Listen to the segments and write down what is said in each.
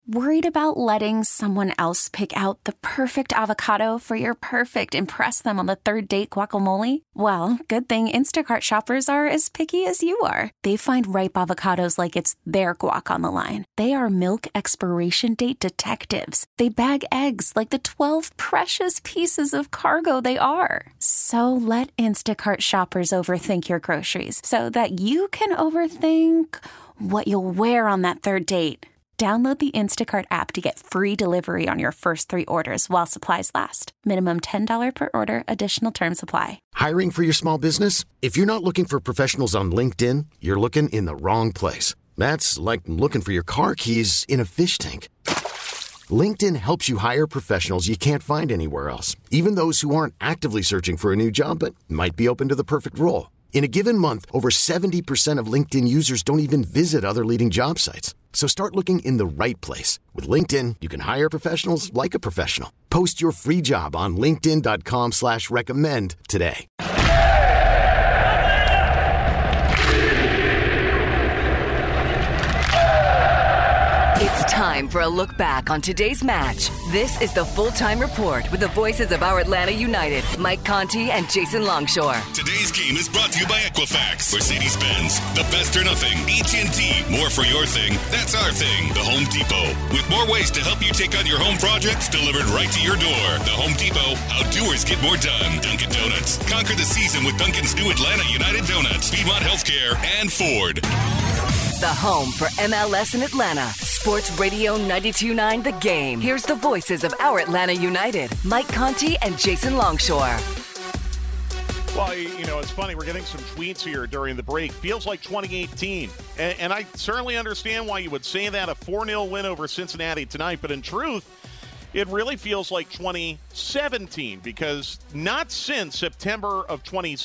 Worried about letting someone else pick out the perfect avocado for your perfect impress them on the third date guacamole? Well, good thing Instacart shoppers are as picky as you are. They find ripe avocados like it's their guac on the line. They are milk expiration date detectives. They bag eggs like the 12 precious pieces of cargo they are. So let Instacart shoppers overthink your groceries so that you can overthink what you'll wear on that third date. Download the Instacart app to get free delivery on your first 3 orders while supplies last. Minimum $10 per order. Additional terms apply. Hiring for your small business? If you're not looking for professionals on LinkedIn, you're looking in the wrong place. That's like looking for your car keys in a fish tank. LinkedIn helps you hire professionals you can't find anywhere else, even those who aren't actively searching for a new job but might be open to the perfect role. In a given month, over 70% of LinkedIn users don't even visit other leading job sites. So start looking in the right place. With LinkedIn, you can hire professionals like a professional. Post your free job on linkedin.com/recommend today. It's time for a look back on today's match. This is the Full-Time Report with the voices of our Atlanta United, Mike Conti and Jason Longshore. Today's game is brought to you by Equifax, Mercedes-Benz, the best or nothing, AT&T, more for your thing, that's our thing, The Home Depot, with more ways to help you take on your home projects delivered right to your door. The Home Depot, how doers get more done. Dunkin' Donuts, conquer the season with Dunkin's new Atlanta United Donuts, Piedmont Healthcare, and Ford. The home for MLS in Atlanta. Sports Radio 92.9 The Game. Here's the voices of our Atlanta United, Mike Conti and Jason Longshore. Well, you know, it's funny. We're getting some tweets here during the break. Feels like 2018. And I certainly understand why you would say that, a 4-0 win over Cincinnati tonight. But in truth, it really feels like 2017 because not since September of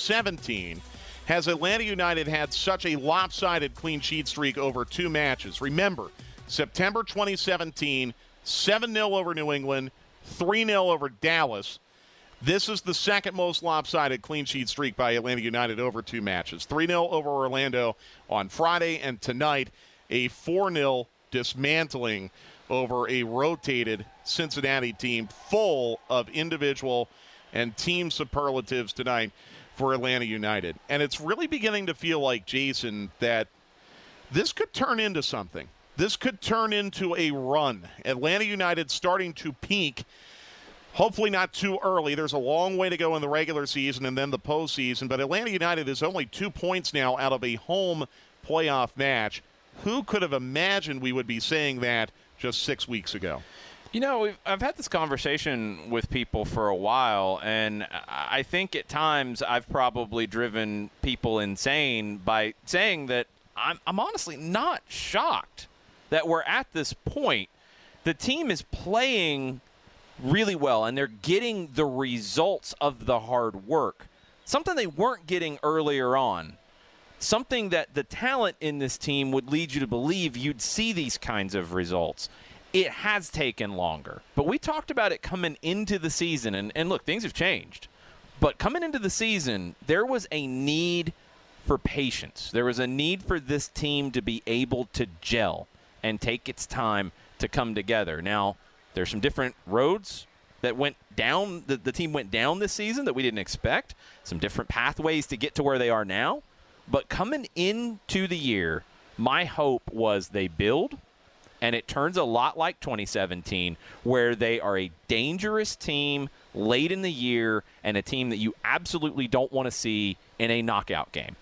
2017 has Atlanta United had such a lopsided clean sheet streak over 2 matches. Remember, September 2017, 7-0 over New England, 3-0 over Dallas. This is the second most lopsided clean sheet streak by Atlanta United over 2 matches. 3-0 over Orlando on Friday, and tonight a 4-0 dismantling over a rotated Cincinnati team full of individual and team superlatives tonight for Atlanta United. And it's really beginning to feel like, Jason, that this could turn into something. This could turn into a run. Atlanta United starting to peak, hopefully not too early. There's a long way to go in the regular season and then the postseason. But Atlanta United is only 2 points now out of a home playoff match. Who could have imagined we would be saying that just 6 weeks ago? You know, I've had this conversation with people for a while, and I think at times I've probably driven people insane by saying that I'm honestly not shocked that we're at this point. The team is playing really well, and they're getting the results of the hard work, something they weren't getting earlier on, something that the talent in this team would lead you to believe you'd see these kinds of results. It has taken longer, but we talked about it coming into the season, and look, things have changed. But coming into the season, there was a need for patience. There was a need for this team to be able to gel and take its time to come together. Now, there's some different roads that went down, the team went down this season that we didn't expect, some different pathways to get to where they are now. But coming into the year, my hope was they build, and it turns a lot like 2017, where they are a dangerous team late in the year and a team that you absolutely don't want to see in a knockout game.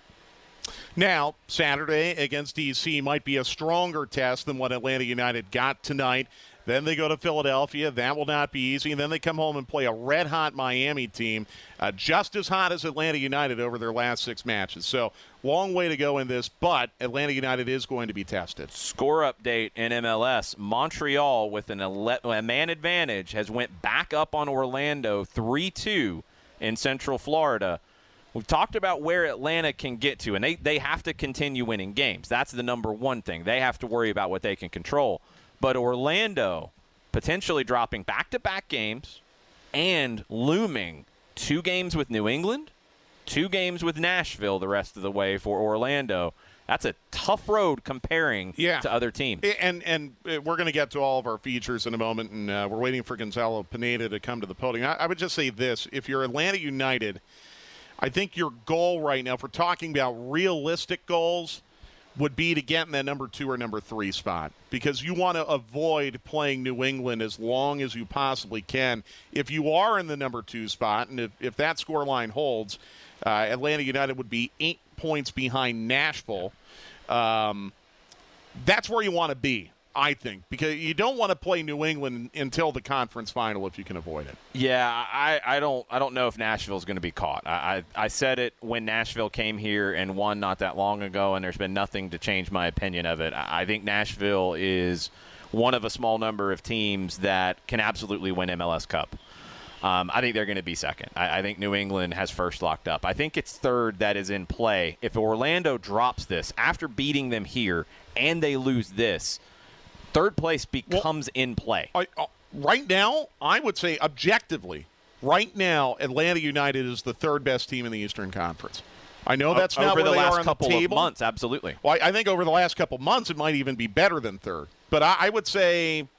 Now, Saturday against D.C. might be a stronger test than what Atlanta United got tonight. Then they go to Philadelphia. That will not be easy. And then they come home and play a red-hot Miami team, just as hot as Atlanta United over their last 6 matches. So, long way to go in this, but Atlanta United is going to be tested. Score update in MLS. Montreal, with a man advantage, has went back up on Orlando 3-2 in Central Florida. We've talked about where Atlanta can get to, and they have to continue winning games. That's the number one thing. They have to worry about what they can control. But Orlando potentially dropping back-to-back games and looming 2 games with New England, 2 games with Nashville the rest of the way for Orlando. That's a tough road comparing to other teams. And we're going to get to all of our features in a moment, and we're waiting for Gonzalo Pineda to come to the podium. I would just say this. If you're Atlanta United, I think your goal right now, if we're talking about realistic goals, would be to get in that number 2 or number 3 spot, because you want to avoid playing New England as long as you possibly can. If you are in the number 2 spot, and if that scoreline holds, Atlanta United would be 8 points behind Nashville. That's where you want to be, I think, because you don't want to play New England until the conference final if you can avoid it. Yeah, I don't know if Nashville's going to be caught. I said it when Nashville came here and won not that long ago, and there's been nothing to change my opinion of it. I think Nashville is one of a small number of teams that can absolutely win MLS Cup. I think they're going to be second. I think New England has first locked up. I think it's third that is in play. If Orlando drops this after beating them here and they lose this, third place becomes in play. Right now, I would say objectively, right now, Atlanta United is the third best team in the Eastern Conference. I know that's not over where the they last are on couple the table. of months, absolutely. Well, I think over the last couple of months, it might even be better than third. But I would say,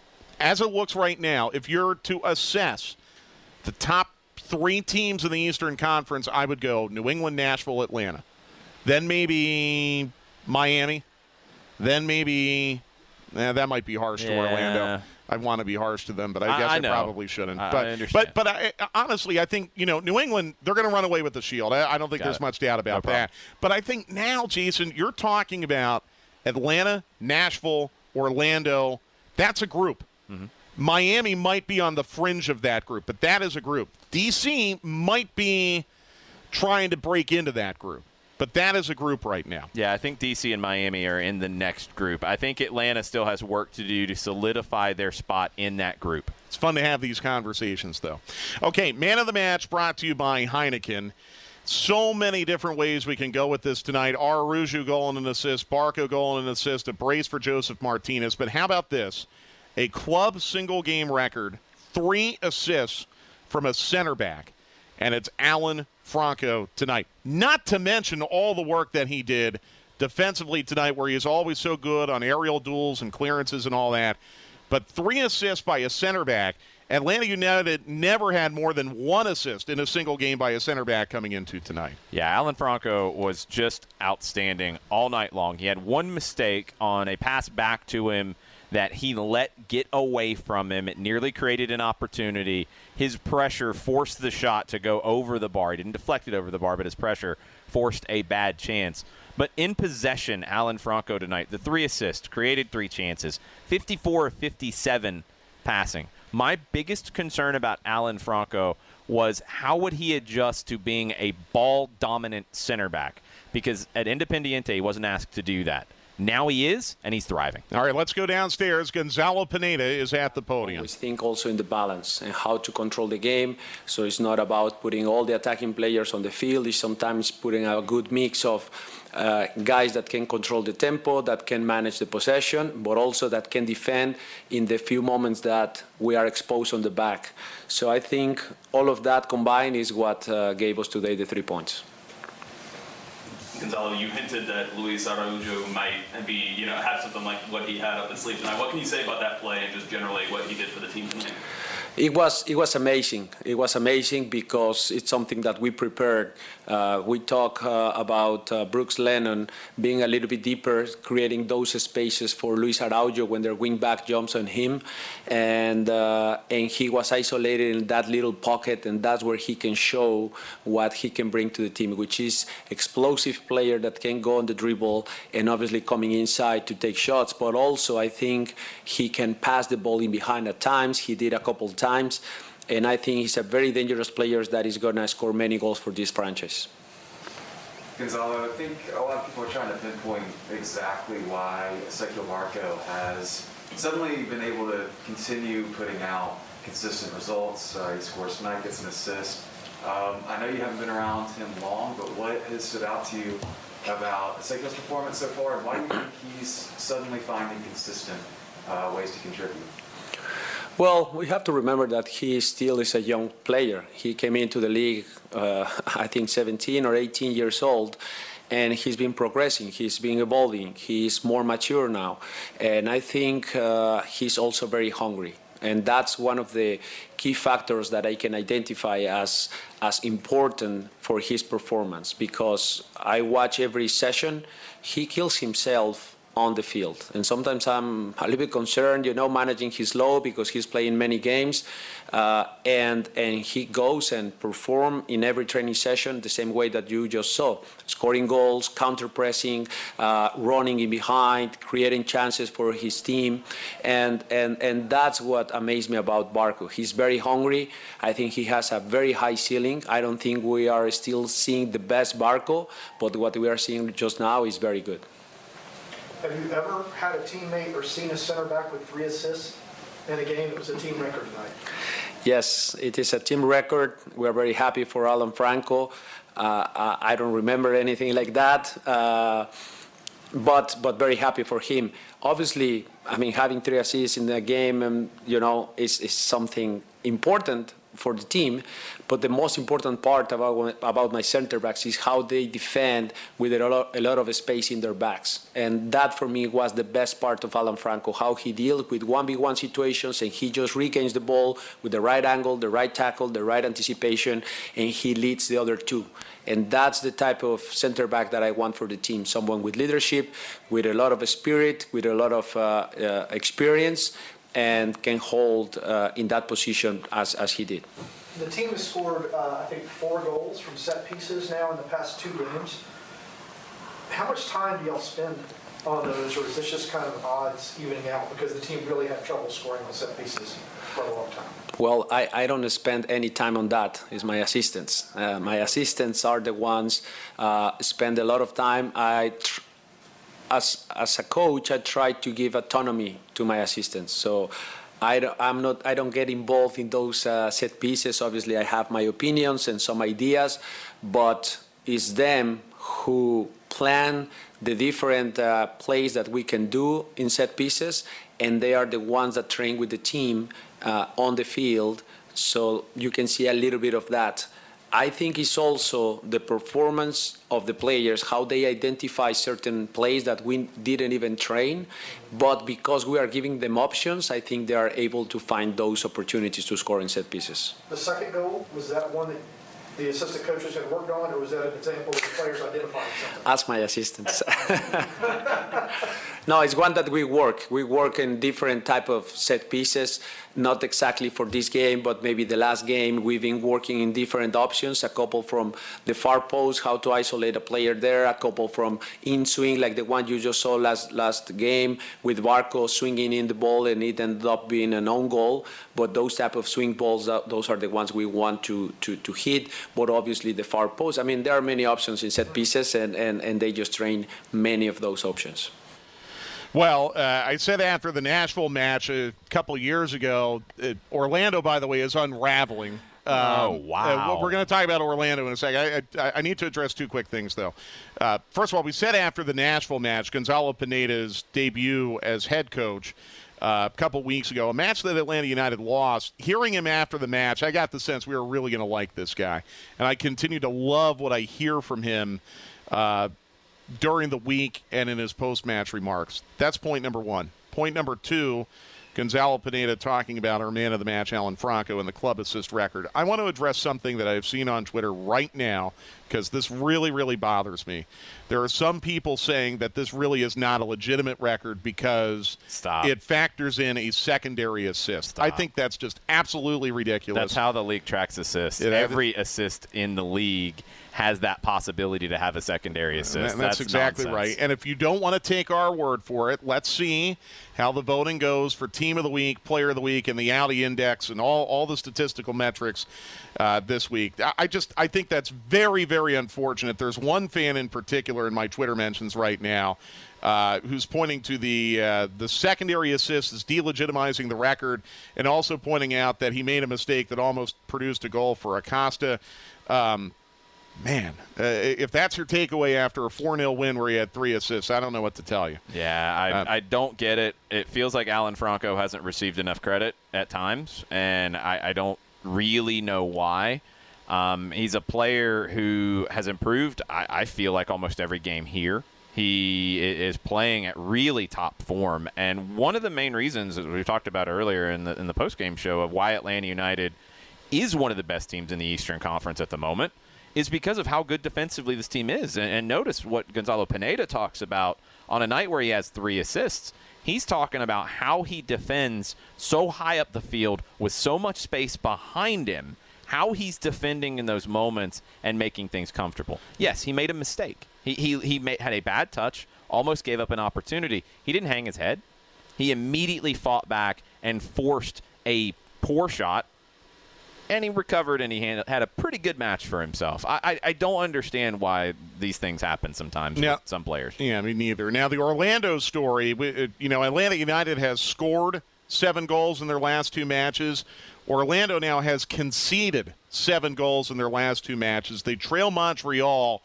as it looks right now, if you're to assess the top 3 teams in the Eastern Conference, I would go New England, Nashville, Atlanta. Then maybe Miami. Then maybe that might be harsh to Orlando. I want to be harsh to them, but I guess I probably shouldn't. I understand. But honestly, I think, New England, they're going to run away with the Shield. I don't think there's much doubt about that. But I think now, Jason, you're talking about Atlanta, Nashville, Orlando. That's a group. Mm-hmm. Miami might be on the fringe of that group, but that is a group. D.C. might be trying to break into that group, but that is a group right now. Yeah, I think D.C. and Miami are in the next group. I think Atlanta still has work to do to solidify their spot in that group. It's fun to have these conversations, though. Okay, Man of the Match brought to you by Heineken. So many different ways we can go with this tonight. Araujo goal and an assist, Barco goal and an assist, a brace for Joseph Martinez. But how about this? A club single-game record, 3 assists from a center back, and it's Alan Franco tonight. Not to mention all the work that he did defensively tonight, where he is always so good on aerial duels and clearances and all that. But 3 assists by a center back. Atlanta United never had more than 1 assist in a single game by a center back coming into tonight. Yeah, Alan Franco was just outstanding all night long. He had 1 mistake on a pass back to him that he let get away from him. It nearly created an opportunity. His pressure forced the shot to go over the bar. He didn't deflect it over the bar, but his pressure forced a bad chance. But in possession, Alan Franco tonight, the 3 assists, created 3 chances, 54 of 57 passing. My biggest concern about Alan Franco was how would he adjust to being a ball-dominant center back? Because at Independiente, he wasn't asked to do that. Now he is, and he's thriving. All right, let's go downstairs. Gonzalo Pineda is at the podium. We think also in the balance and how to control the game. So it's not about putting all the attacking players on the field. It's sometimes putting a good mix of guys that can control the tempo, that can manage the possession, but also that can defend in the few moments that we are exposed on the back. So I think all of that combined is what gave us today the 3 points. Gonzalo, you hinted that Luis Araujo might have something like what he had up his sleeve tonight. What can you say about that play and just generally what he did for the team tonight? It was amazing. It was amazing because it's something that we prepared. We talk about Brooks Lennon being a little bit deeper, creating those spaces for Luis Araujo when their wing back jumps on him, and he was isolated in that little pocket, and that's where he can show what he can bring to the team, which is explosive player that can go on the dribble and obviously coming inside to take shots, but also I think he can pass the ball in behind at times. He did a couple times. And I think he's a very dangerous player that is going to score many goals for this franchise. Gonzalo, I think a lot of people are trying to pinpoint exactly why Ezequiel Barco has suddenly been able to continue putting out consistent results. He scores tonight, gets an assist. I know you haven't been around him long, but what has stood out to you about Ezequiel's performance so far, and why do you think he's suddenly finding consistent ways to contribute? Well, we have to remember that he still is a young player. He came into the league, I think, 17 or 18 years old. and he's been progressing. He's been evolving. He's more mature now, and I think he's also very hungry. And that's one of the key factors that I can identify as important for his performance, because I watch every session. He kills himself on the field. And sometimes I'm a little bit concerned, managing his load because he's playing many games. And he goes and performs in every training session the same way that you just saw. Scoring goals, counter-pressing, running in behind, creating chances for his team. And that's what amazed me about Barco. He's very hungry. I think he has a very high ceiling. I don't think we are still seeing the best Barco, but what we are seeing just now is very good. Have you ever had a teammate or seen a center back with 3 assists in a game that was a team record tonight? Yes, it is a team record. We are very happy for Alan Franco. I don't remember anything like that, but very happy for him. Obviously, having 3 assists in a game, is something important for the team, but the most important part about my center backs is how they defend with a lot of space in their backs. And that for me was the best part of Alan Franco, how he deals with 1v1 situations and he just regains the ball with the right angle, the right tackle, the right anticipation, and he leads the other 2. And that's the type of center back that I want for the team, someone with leadership, with a lot of spirit, with a lot of experience, and can hold in that position as he did. The team has scored, I think, 4 goals from set pieces now in the past 2 games. How much time do y'all spend on those, or is this just kind of odds evening out because the team really had trouble scoring on set pieces for a long time? Well, I don't spend any time on that. It's my assistants. My assistants are the ones spend a lot of time. As a coach, I try to give autonomy to my assistants. So I don't get involved in those set pieces. Obviously, I have my opinions and some ideas, but it's them who plan the different plays that we can do in set pieces, and they are the ones that train with the team on the field. So you can see a little bit of that. I think it's also the performance of the players, how they identify certain plays that we didn't even train, but because we are giving them options, I think they are able to find those opportunities to score in set pieces. The second goal, was that one that the assistant coaches had worked on, or was that an example of the players identifying something? Ask my assistants. No, it's one that we work. We work in different type of set pieces, not exactly for this game, but maybe the last game. We've been working in different options, a couple from the far post, how to isolate a player there, a couple from in-swing, like the one you just saw last game with Barco swinging in the ball, and it ended up being an own goal. But those type of swing balls, those are the ones we want to hit, but obviously the far post. There are many options in set pieces, and they just train many of those options. Well, I said after the Nashville match a couple years ago, Orlando, by the way, is unraveling. Oh, wow. We're going to talk about Orlando in a second. I need to address 2 quick things, though. First of all, we said after the Nashville match, Gonzalo Pineda's debut as head coach a couple weeks ago, a match that Atlanta United lost. Hearing him after the match, I got the sense we were really going to like this guy. And I continue to love what I hear from him during the week and in his post-match remarks. That's point number 1. Point number 2, Gonzalo Pineda talking about our man of the match, Alan Franco, and the club assist record. I want to address something that I've seen on Twitter right now, because this really, really bothers me. There are some people saying that this really is not a legitimate record because it factors in a secondary assist. I think that's just absolutely ridiculous. That's how the league tracks assists. Every assist in the league has that possibility to have a secondary assist. That's exactly nonsense. right. And if you don't want to take our word for it, let's see how the voting goes for Team of the Week, Player of the Week, and the Audi Index and all the statistical metrics this week. I think that's very, very unfortunate. There's one fan in particular in my Twitter mentions right now who's pointing to the secondary assist as delegitimizing the record, and also pointing out that he made a mistake that almost produced a goal for Acosta. If that's your takeaway after a 4-0 win where he had 3 assists, I don't know what to tell you. Yeah, I don't get it. It feels like Alan Franco hasn't received enough credit at times, and I don't really know why. He's a player who has improved, I feel like, almost every game here. He is playing at really top form. And one of the main reasons, as we talked about earlier in the postgame show, of why Atlanta United is one of the best teams in the Eastern Conference at the moment is because of how good defensively this team is. And notice what Gonzalo Pineda talks about on a night where he has 3 assists. He's talking about how he defends so high up the field with so much space behind him, how he's defending in those moments and making things comfortable. Yes, he made a mistake. He had a bad touch, almost gave up an opportunity. He didn't hang his head. He immediately fought back and forced a poor shot, and he recovered, and he had a pretty good match for himself. I don't understand why these things happen sometimes with some players. Yeah, me neither. Now, the Orlando story, Atlanta United has scored 7 goals in their last 2 matches. Orlando now has conceded 7 goals in their last 2 matches. They trail Montreal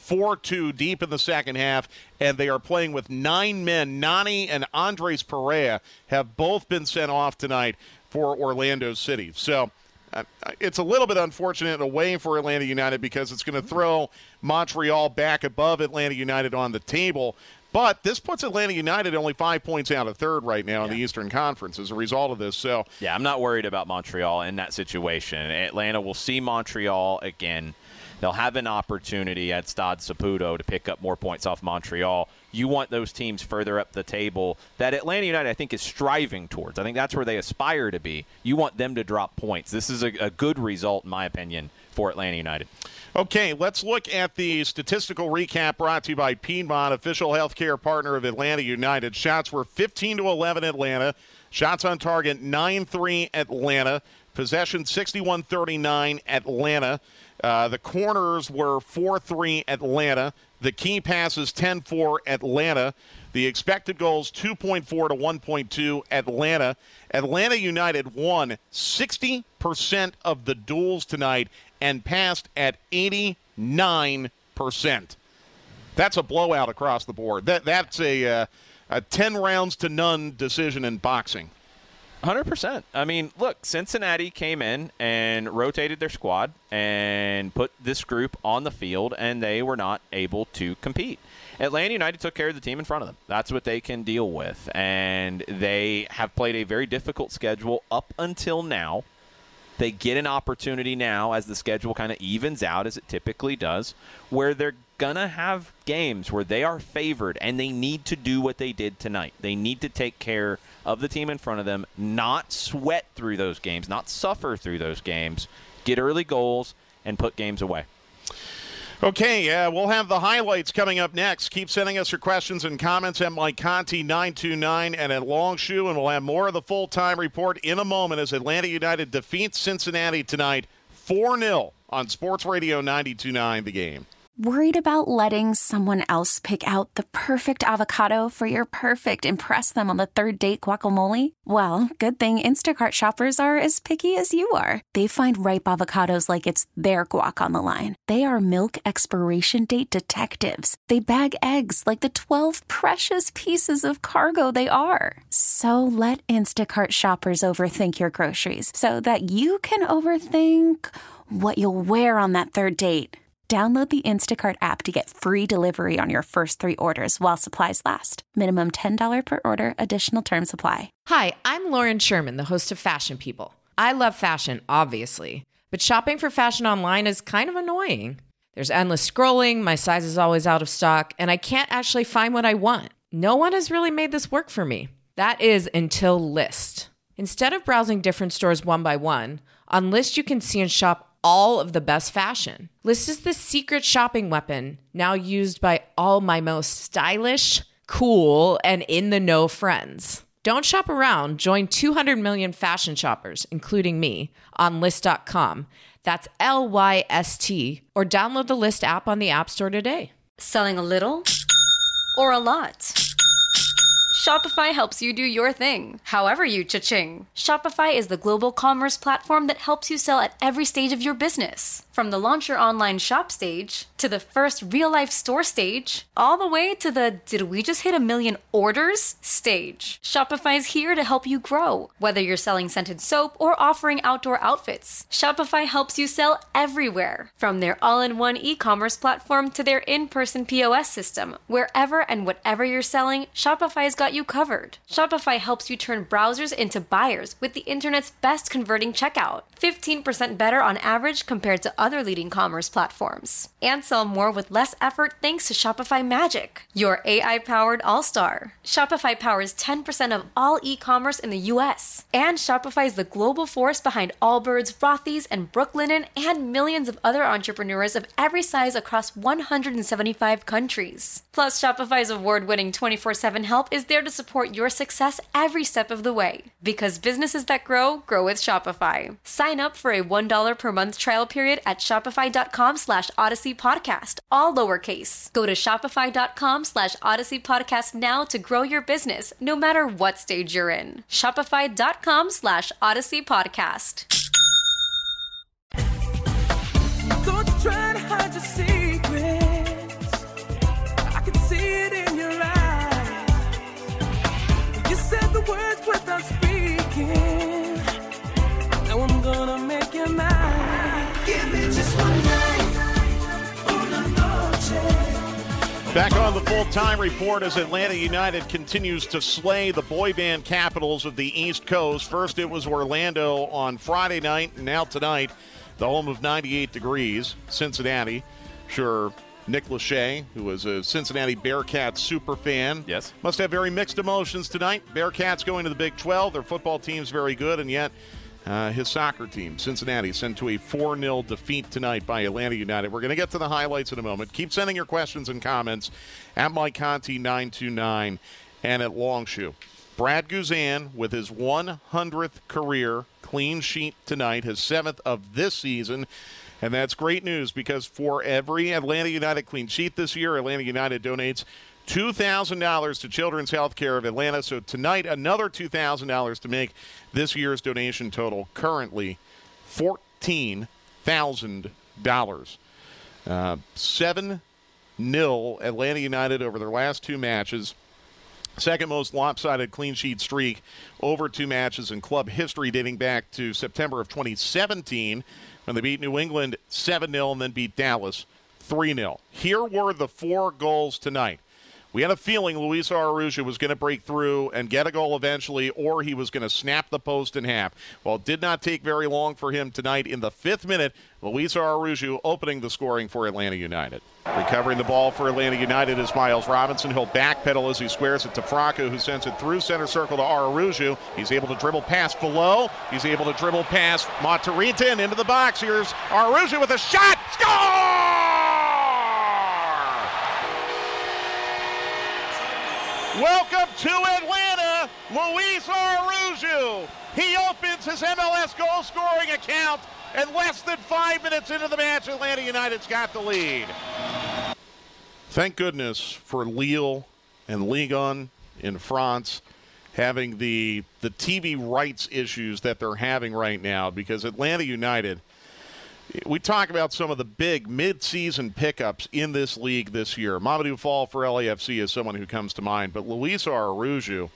4-2 deep in the second half, and they are playing with 9 men. Nani and Andres Perea have both been sent off tonight for Orlando City. So it's a little bit unfortunate in a way for Atlanta United because it's going to throw Montreal back above Atlanta United on the table. But this puts Atlanta United only 5 points out of third right now in the Eastern Conference as a result of this. So yeah, I'm not worried about Montreal in that situation. Atlanta will see Montreal again. They'll have an opportunity at Stade Saputo to pick up more points off Montreal. You want those teams further up the table that Atlanta United, I think, is striving towards. I think that's where they aspire to be. You want them to drop points. This is a good result, in my opinion, for Atlanta United. Okay, let's look at the statistical recap brought to you by Piedmont, official healthcare partner of Atlanta United. Shots were 15-11 Atlanta. Shots on target 9-3 Atlanta. Possession 61-39 Atlanta. The corners were 4-3 Atlanta. The key passes 10-4 Atlanta. The expected goals 2.4 to 1.2 Atlanta. Atlanta United won 60% of the duels tonight and passed at 89%. That's a blowout across the board. That's a 10 rounds to none decision in boxing. 100%. I mean, look, Cincinnati came in and rotated their squad and put this group on the field, and they were not able to compete. Atlanta United took care of the team in front of them. That's what they can deal with, and they have played a very difficult schedule up until now. They get an opportunity now as the schedule kind of evens out, as it typically does, where they're going to have games where they are favored, and they need to do what they did tonight. They need to take care of the team in front of them, not sweat through those games, not suffer through those games, get early goals, and put games away. Okay, we'll have the highlights coming up next. Keep sending us your questions and comments at Mike Conti 929 and at Longshoe, and we'll have more of the full-time report in a moment as Atlanta United defeats Cincinnati tonight 4-0 on Sports Radio 92.9 The Game. Worried about letting someone else pick out the perfect avocado for your perfect impress them on the third date guacamole? Well, good thing Instacart shoppers are as picky as you are. They find ripe avocados like it's their guac on the line. They are milk expiration date detectives. They bag eggs like the 12 precious pieces of cargo they are. So let Instacart shoppers overthink your groceries so that you can overthink what you'll wear on that third date. Download the Instacart app to get free delivery on your first 3 orders while supplies last. Minimum $10 per order. Additional terms apply. Hi, I'm Lauren Sherman, the host of Fashion People. I love fashion, obviously, but shopping for fashion online is kind of annoying. There's endless scrolling, my size is always out of stock, and I can't actually find what I want. No one has really made this work for me. That is until Lyst. Instead of browsing different stores one by one, on Lyst you can see and shop all of the best fashion. Lyst is the secret shopping weapon now used by all my most stylish, cool, and in-the-know friends. Don't shop around. Join 200 million fashion shoppers, including me, on Lyst.com. That's LYST. Or download the Lyst app on the App Store today. Selling a little or a lot? Shopify helps you do your thing, however you cha-ching. Shopify is the global commerce platform that helps you sell at every stage of your business. From the launch your online shop stage, to the first real-life store stage, all the way to the did we just hit 1 million orders stage. Shopify's here to help you grow. Whether you're selling scented soap or offering outdoor outfits, Shopify helps you sell everywhere. From their all-in-one e-commerce platform to their in-person POS system, wherever and whatever you're selling, Shopify's got you covered. Shopify helps you turn browsers into buyers with the internet's best converting checkout. 15% better on average compared to other leading commerce platforms. And sell more with less effort thanks to Shopify Magic, your AI-powered all-star. Shopify powers 10% of all e-commerce in the US. And Shopify is the global force behind Allbirds, Rothy's, and Brooklinen, and millions of other entrepreneurs of every size across 175 countries. Plus, Shopify's award-winning 24/7 help is there to support your success every step of the way. Because businesses that grow with Shopify. Sign up for a $1 per month trial period at shopify.com/Odyssey Podcast, all lowercase. Go to shopify.com/Odyssey Podcast now to grow your business, no matter what stage you're in. Shopify.com/Odyssey Podcast. Don't you try to hide your secrets. I can see it in your eyes. You said the words without speaking. Now I'm gonna make you mine. Give me just one night. Una noche. Back on the full-time report as Atlanta United continues to slay the boy band capitals of the East Coast. First it was Orlando on Friday night, and now tonight, the home of 98 degrees, Cincinnati. Sure, Nick Lachey, who was a Cincinnati Bearcats super fan, yes, must have very mixed emotions tonight. Bearcats going to the Big 12. Their football team's very good, and yet his soccer team, Cincinnati, sent to a 4-0 defeat tonight by Atlanta United. We're going to get to the highlights in a moment. Keep sending your questions and comments at Mike Conti 929 and at Longshoe. Brad Guzan with his 100th career clean sheet tonight, his 7th of this season. And that's great news because for every Atlanta United clean sheet this year, Atlanta United donates $2,000 to Children's Healthcare of Atlanta. So tonight, another $2,000 to make this year's donation total currently $14,000. 7-0 Atlanta United over their last two matches. Second most lopsided clean sheet streak over two matches in club history, dating back to September of 2017 when they beat New England 7-0 and then beat Dallas 3-0. Here were the 4 goals tonight. We had a feeling Luis Araujo was going to break through and get a goal eventually, or he was going to snap the post in half. Well, it did not take very long for him tonight. In the 5th minute, Luis Araujo opening the scoring for Atlanta United. Recovering the ball for Atlanta United is Miles Robinson. He'll backpedal as he squares it to Franco, who sends it through center circle to Araujo. He's able to dribble past below. He's able to dribble past Monterita and into the box. Here's Araujo with a shot. Score! Welcome to Atlanta, Luis Araujo. He opens his MLS goal-scoring account, and less than 5 minutes into the match, Atlanta United's got the lead. Thank goodness for Lille and Ligue 1 in France having the TV rights issues that they're having right now, because Atlanta United, we talk about some of the big mid-season pickups in this league this year. Mamadou Fall for LAFC is someone who comes to mind, but Luis Araujo,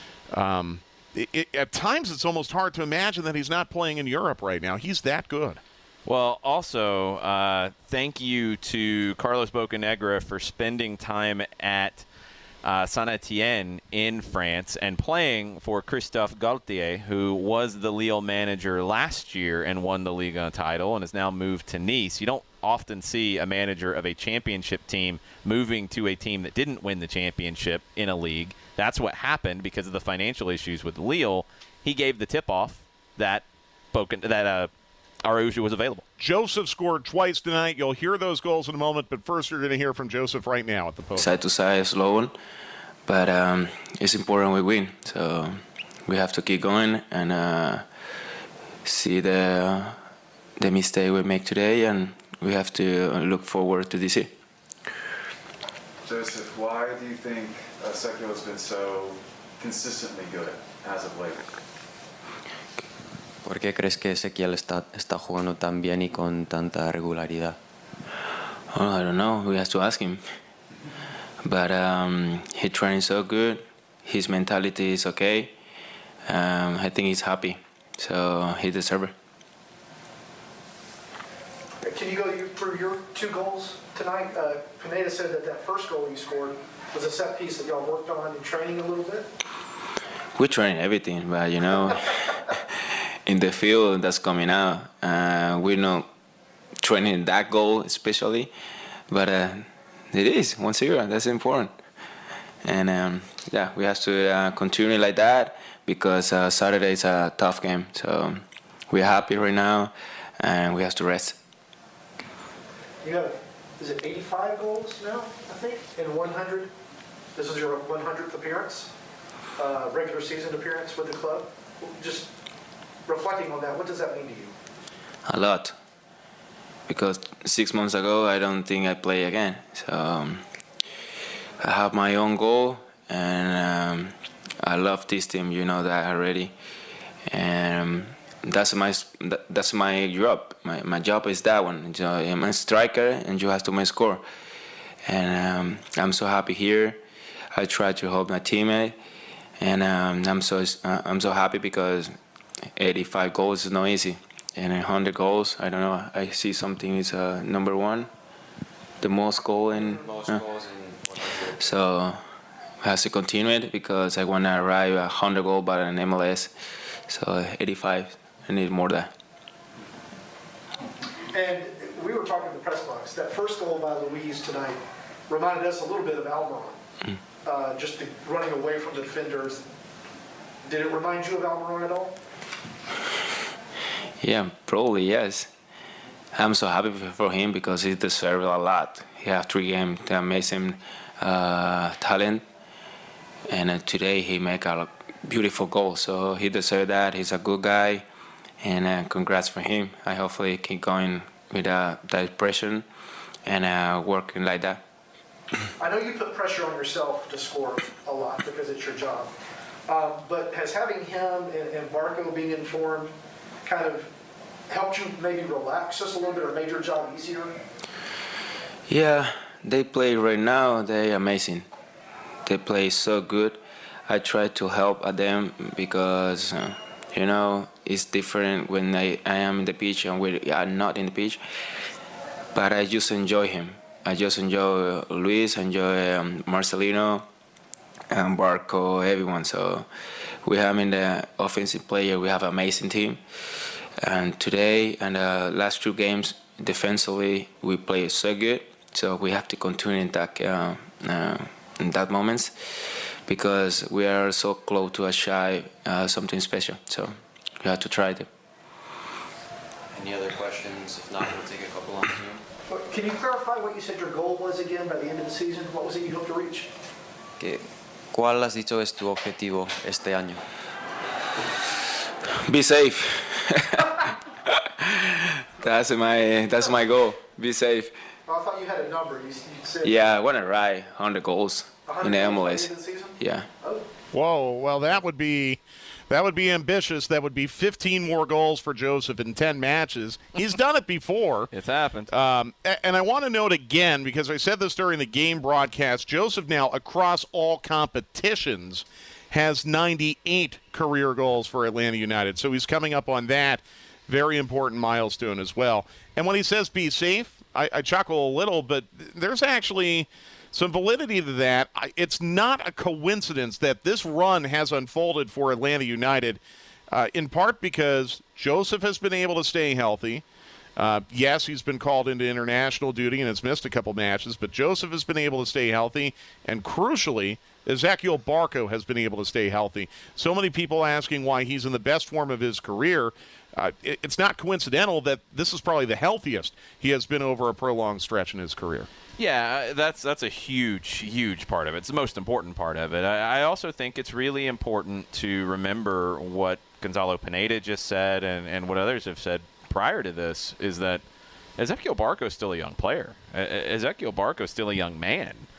at times it's almost hard to imagine that he's not playing in Europe right now. He's that good. Well, also, thank you to Carlos Bocanegra for spending time at Saint-Étienne in France and playing for Christophe Galtier, who was the Lille manager last year and won the Ligue 1 title and has now moved to Nice. You don't often see a manager of a championship team moving to a team that didn't win the championship in a league. That's what happened because of the financial issues with Lille. He gave the tip-off that Araujo was available. Joseph scored twice tonight. You'll hear those goals in a moment, but first you're going to hear from Joseph right now at the post. Side to side is slow one, but it's important we win. So we have to keep going and see the mistake we make today, and we have to look forward to this year. Joseph, why do you think Ezequiel has been so consistently good as of late? ¿Por qué crees que Ezequiel está jugando tan bien y con tanta regularidad? Oh, I don't know. We have to ask him. But he trains so good. His mentality is okay. I think he's happy. So he deserves it. Can you go through your 2 goals tonight? Pineda said that first goal you scored was a set piece that y'all worked on in training a little bit. We train everything, but you know, in the field that's coming out, we're not training that goal especially, but it is 1-0. That's important, and yeah, we have to continue like that because Saturday is a tough game. So we're happy right now, and we have to rest. You have, is it 85 goals now? I think in 100. This is your 100th appearance, regular season appearance with the club. Just reflecting on that, what does that mean to you? A lot. Because 6 months ago, I don't think I play again. So I have my own goal, and I love this team. You know that already, and that's my job. My job is that one. So I'm a striker, and you have to score. And I'm so happy here. I try to help my teammate, and I'm so happy because 85 goals is not easy. And 100 goals, I don't know. I see something is number 1, the most goal in. Most goals in 100. So I have to continue it because I want to arrive at 100 goals by an MLS. So 85, I need more than that. And we were talking in the press box. That first goal by Luis tonight reminded us a little bit of Almiron. Just running away from the defenders. Did it remind you of Almiron at all? Yeah, probably yes. I'm so happy for him because he deserves a lot. He has 3 games, the amazing talent, and today he make a beautiful goal. So he deserves that. He's a good guy, and congrats for him. I hopefully keep going with that pressure and working like that. I know you put pressure on yourself to score a lot because it's your job, but has having him and Barco being informed kind of helped you maybe relax just a little bit or made your job easier? Yeah, they play right now. They're amazing. They play so good. I try to help them because, you know, it's different when I am in the pitch and we are not in the pitch. But I just enjoy him. I just enjoy Luis, enjoy Marcelino, and Barco, everyone. So we have in the offensive player, we have an amazing team. And today and the last 2 games, defensively, we play so good. So we have to continue in that moments because we are so close to achieve something special. So we have to try it. Any other questions? If not, we'll take a couple on Zoom. Can you clarify what you said your goal was again by the end of the season? What was it you hope to reach? ¿Cuál has dicho es tu objetivo este año? Be safe. That's my goal. Be safe. Well, I thought you had a number. You said. Yeah, I want to write 100 goals 100 in the MLS. goals by the end of the season? Yeah. Oh. Whoa, well, that would be ambitious. That would be 15 more goals for Joseph in 10 matches. He's done it before. It's happened. And I want to note again, because I said this during the game broadcast, Joseph now, across all competitions, has 98 career goals for Atlanta United. So he's coming up on that very important milestone as well. And when he says be safe, I chuckle a little, but there's actually some validity to that. It's not a coincidence that this run has unfolded for Atlanta United, in part because Joseph has been able to stay healthy. Yes, he's been called into international duty and has missed a couple matches, but Joseph has been able to stay healthy, and crucially, Ezequiel Barco has been able to stay healthy. So many people asking why he's in the best form of his career. It's not coincidental that this is probably the healthiest he has been over a prolonged stretch in his career. Yeah, that's a huge part of it. It's the most important part of it. I also think it's really important to remember what Gonzalo Pineda just said and what others have said prior to this, is that Ezequiel Barco is still a young player. Ezequiel Barco is still a young man.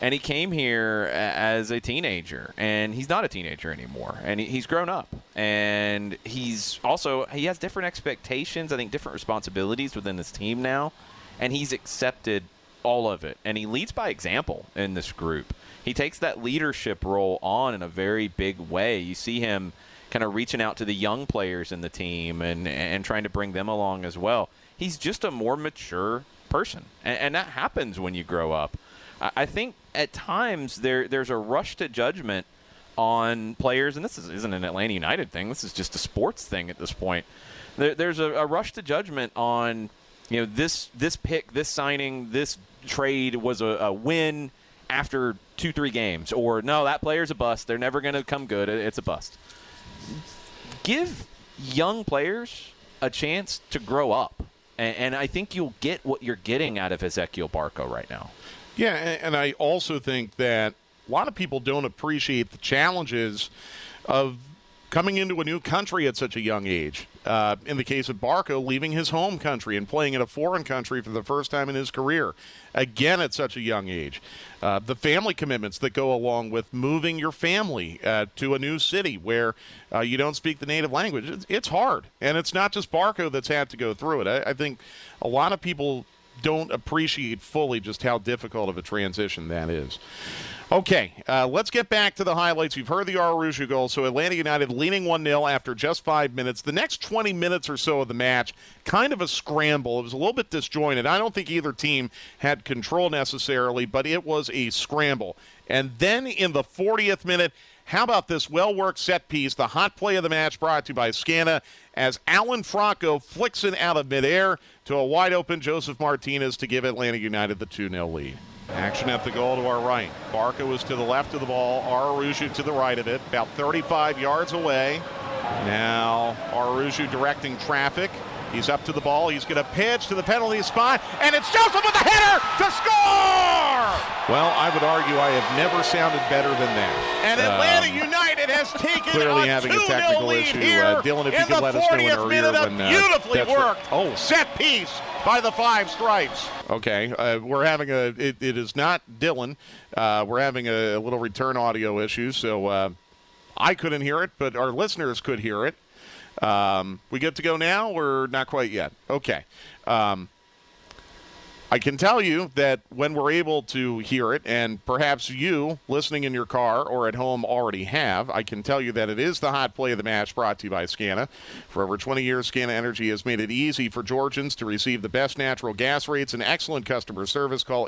And he came here as a teenager, and he's not a teenager anymore. And he's grown up, and he has different expectations, I think different responsibilities within this team now, and he's accepted all of it. And he leads by example in this group. He takes that leadership role on in a very big way. You see him kind of reaching out to the young players in the team and trying to bring them along as well. He's just a more mature person, and that happens when you grow up. I think at times there's a rush to judgment on players, and this isn't an Atlanta United thing. This is just a sports thing at this point. There's a rush to judgment on, this pick, this signing, this trade was a win after 2-3 games, or no, that player's a bust. They're never going to come good. It's a bust. Give young players a chance to grow up, and I think you'll get what you're getting out of Ezequiel Barco right now. Yeah, and I also think that a lot of people don't appreciate the challenges of coming into a new country at such a young age. In the case of Barco, leaving his home country and playing in a foreign country for the first time in his career, again at such a young age. The family commitments that go along with moving your family to a new city where you don't speak the native language. It's hard, and it's not just Barco that's had to go through it. I think a lot of people don't appreciate fully just how difficult of a transition that is. Okay, let's get back to the highlights. You've heard the Araujo goal, so Atlanta United leading 1-0 after just 5 minutes. The next 20 minutes or so of the match, kind of a scramble. It was a little bit disjointed. I don't think either team had control necessarily, but it was a scramble. And then in the 40th minute, how about this well-worked set piece, the hot play of the match brought to you by Scana, as Alan Franco flicks it out of midair to a wide-open Joseph Martinez to give Atlanta United the 2-0 lead. Action at the goal to our right. Barco is to the left of the ball. Araujo to the right of it, about 35 yards away. Now Araujo directing traffic. He's up to the ball. He's going to pitch to the penalty spot, and it's Joseph with the header to score! Well, I would argue I have never sounded better than that. And Atlanta United has taken clearly a having a 2-0 technical lead issue. here Dylan, if you in could the let us know in 40th our minute, ear a when beautifully worked Oh, set piece by the Five Stripes. Okay, we're having it is not Dylan. We're having a little return audio issue, so I couldn't hear it, but our listeners could hear it. We get to go now, or not quite yet? Okay. I can tell you that when we're able to hear it, and perhaps you listening in your car or at home already have, I can tell you that it is the hot play of the match brought to you by Scana. For over 20 years, Scana Energy has made it easy for Georgians to receive the best natural gas rates and excellent customer service. Call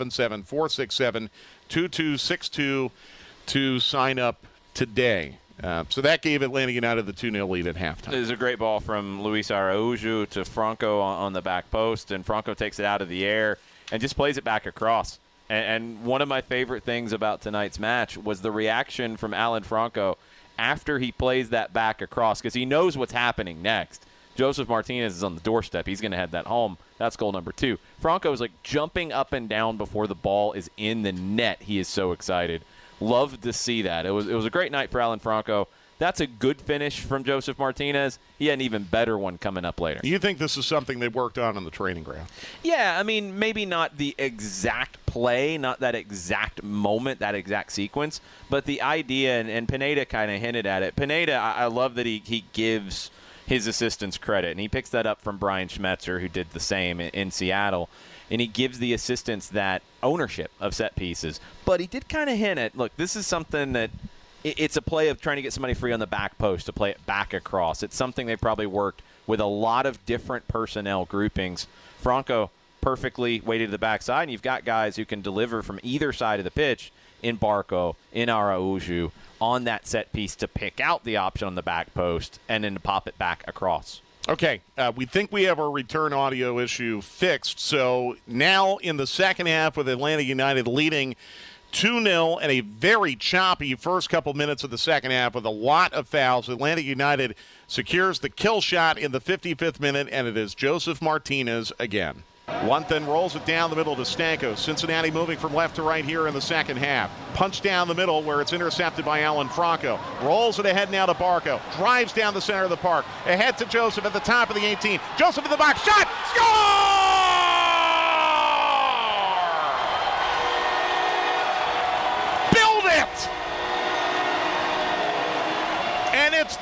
877-467-2262 to sign up today. So that gave Atlanta United the 2-0 lead at halftime. There's a great ball from Luis Araujo to Franco on the back post, and Franco takes it out of the air and just plays it back across. And one of my favorite things about tonight's match was the reaction from Alan Franco after he plays that back across, because he knows what's happening next. Joseph Martinez is on the doorstep. He's going to head that home. That's goal number 2. Franco is like jumping up and down before the ball is in the net. He is so excited. Loved to see that. It was a great night for Alan Franco. That's a good finish from Joseph Martinez. He had an even better one coming up later. You think this is something they worked on in the training ground? Yeah, I mean, maybe not the exact play, not that exact moment, that exact sequence, but the idea, and Pineda kind of hinted at it. Pineda, I love that he gives his assistants credit, and he picks that up from Brian Schmetzer, who did the same in Seattle. And he gives the assistants that ownership of set pieces. But he did kind of hint at, look, this is something that it's a play of trying to get somebody free on the back post to play it back across. It's something they probably worked with a lot of different personnel groupings. Franco perfectly weighted to the backside, and you've got guys who can deliver from either side of the pitch in Barco, in Araujo, on that set piece to pick out the option on the back post and then to pop it back across. Okay, we think we have our return audio issue fixed. So now in the second half with Atlanta United leading 2-0 and a very choppy first couple minutes of the second half with a lot of fouls, Atlanta United secures the kill shot in the 55th minute, and it is Joseph Martinez again. One then rolls it down the middle to Stanko. Cincinnati moving from left to right here in the second half. Punch down the middle where it's intercepted by Alan Franco. Rolls it ahead now to Barco. Drives down the center of the park. Ahead to Joseph at the top of the 18. Joseph in the box. Shot! Score!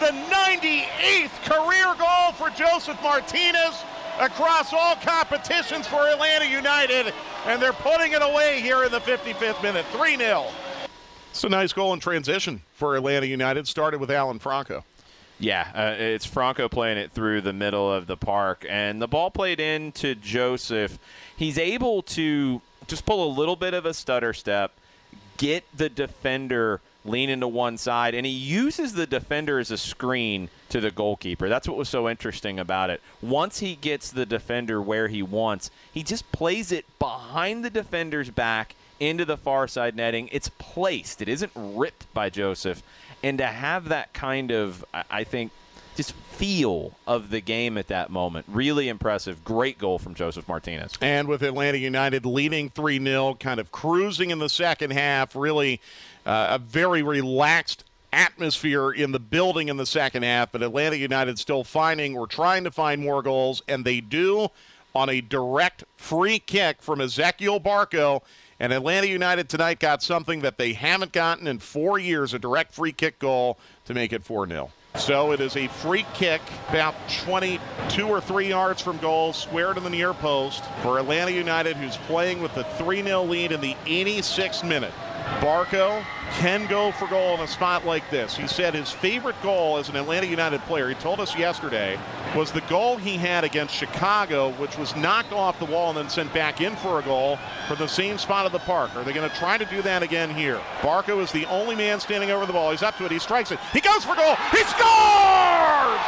the 98th career goal for Josef Martinez across all competitions for Atlanta United, and they're putting it away here in the 55th minute, 3-0. It's a nice goal in transition for Atlanta United. Started with Alan Franco. Yeah, it's Franco playing it through the middle of the park, and the ball played into Josef. He's able to just pull a little bit of a stutter step, get the defender leaning to one side, and he uses the defender as a screen to the goalkeeper. That's what was so interesting about it. Once he gets the defender where he wants, he just plays it behind the defender's back into the far side netting. It's placed. It isn't ripped by Josef. And to have that kind of, I think, just feel of the game at that moment, really impressive. Great goal from Josef Martinez. And with Atlanta United leading 3-0, kind of cruising in the second half, really a very relaxed atmosphere in the building in the second half, but Atlanta United still trying to find more goals, and they do on a direct free kick from Ezequiel Barco. And Atlanta United tonight got something that they haven't gotten in 4 years, a direct free kick goal to make it 4-0. So it is a free kick about 22 or 3 yards from goal, square to the near post for Atlanta United, who's playing with the 3-0 lead in the 86th minute. Barco can go for goal in a spot like this. He said his favorite goal as an Atlanta United player, he told us yesterday, was the goal he had against Chicago, which was knocked off the wall and then sent back in for a goal from the same spot of the park. Are they going to try to do that again here? Barco is the only man standing over the ball. He's up to it. He strikes it. He goes for goal. He scores!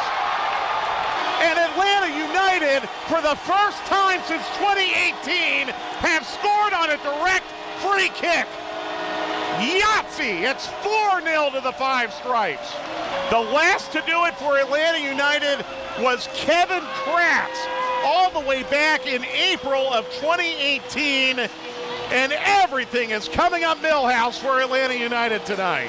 And Atlanta United, for the first time since 2018, have scored on a direct free kick. Yahtzee! It's 4-0 to the Five Stripes. The last to do it for Atlanta United was Kevin Kratz, all the way back in April of 2018, and everything is coming up Millhouse for Atlanta United tonight.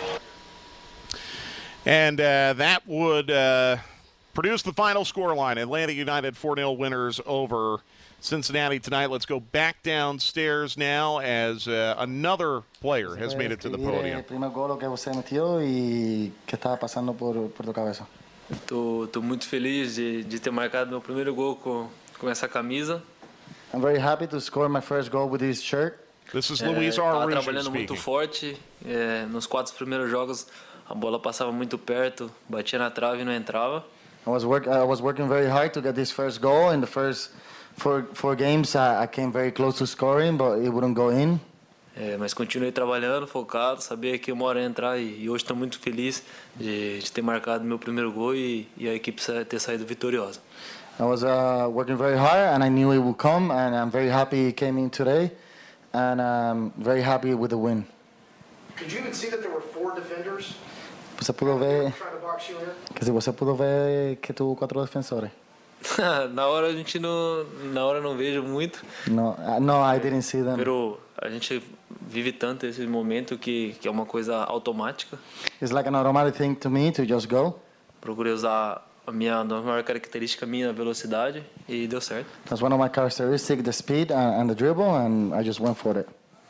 And that would produce the final scoreline. Atlanta United 4-0 winners over Cincinnati tonight. Let's go back downstairs now as another player has made it to the podium. Primeiro gol que você meteu e que estava passando por tua cabeça. Tô muito feliz de ter marcado meu primeiro gol com essa camisa. I'm very happy to score my first goal with this shirt. This is Luis Araújo trabalhando speaking. muito forte. Nos 4 primeiros jogos a bola passava muito perto, batia na trave e não entrava. I was working very hard to get this first goal. In the first four games, I came very close to scoring, but it wouldn't go in. Mas continuei trabalhando, focado, sabia que uma hora ia entrar e hoje estou muito feliz de ter marcado meu primeiro gol e a equipe ter saído vitoriosa. I was working very hard, and I knew it would come, and I'm very happy it came in today, and I'm very happy with the win. Could you even see that there were 4 defenders? Você pudo ver trying to box you in? que você pudo ver que tu 4 defensores. Na hora não vejo muito. No, I didn't see them. Pero a gente vive tanto esse momento que é uma coisa automática. It's like an automatic thing to me to just go. Procurei usar a maior característica minha, a velocidade, e deu certo. That's one of my characteristics, the speed and the dribble, and I just went for it.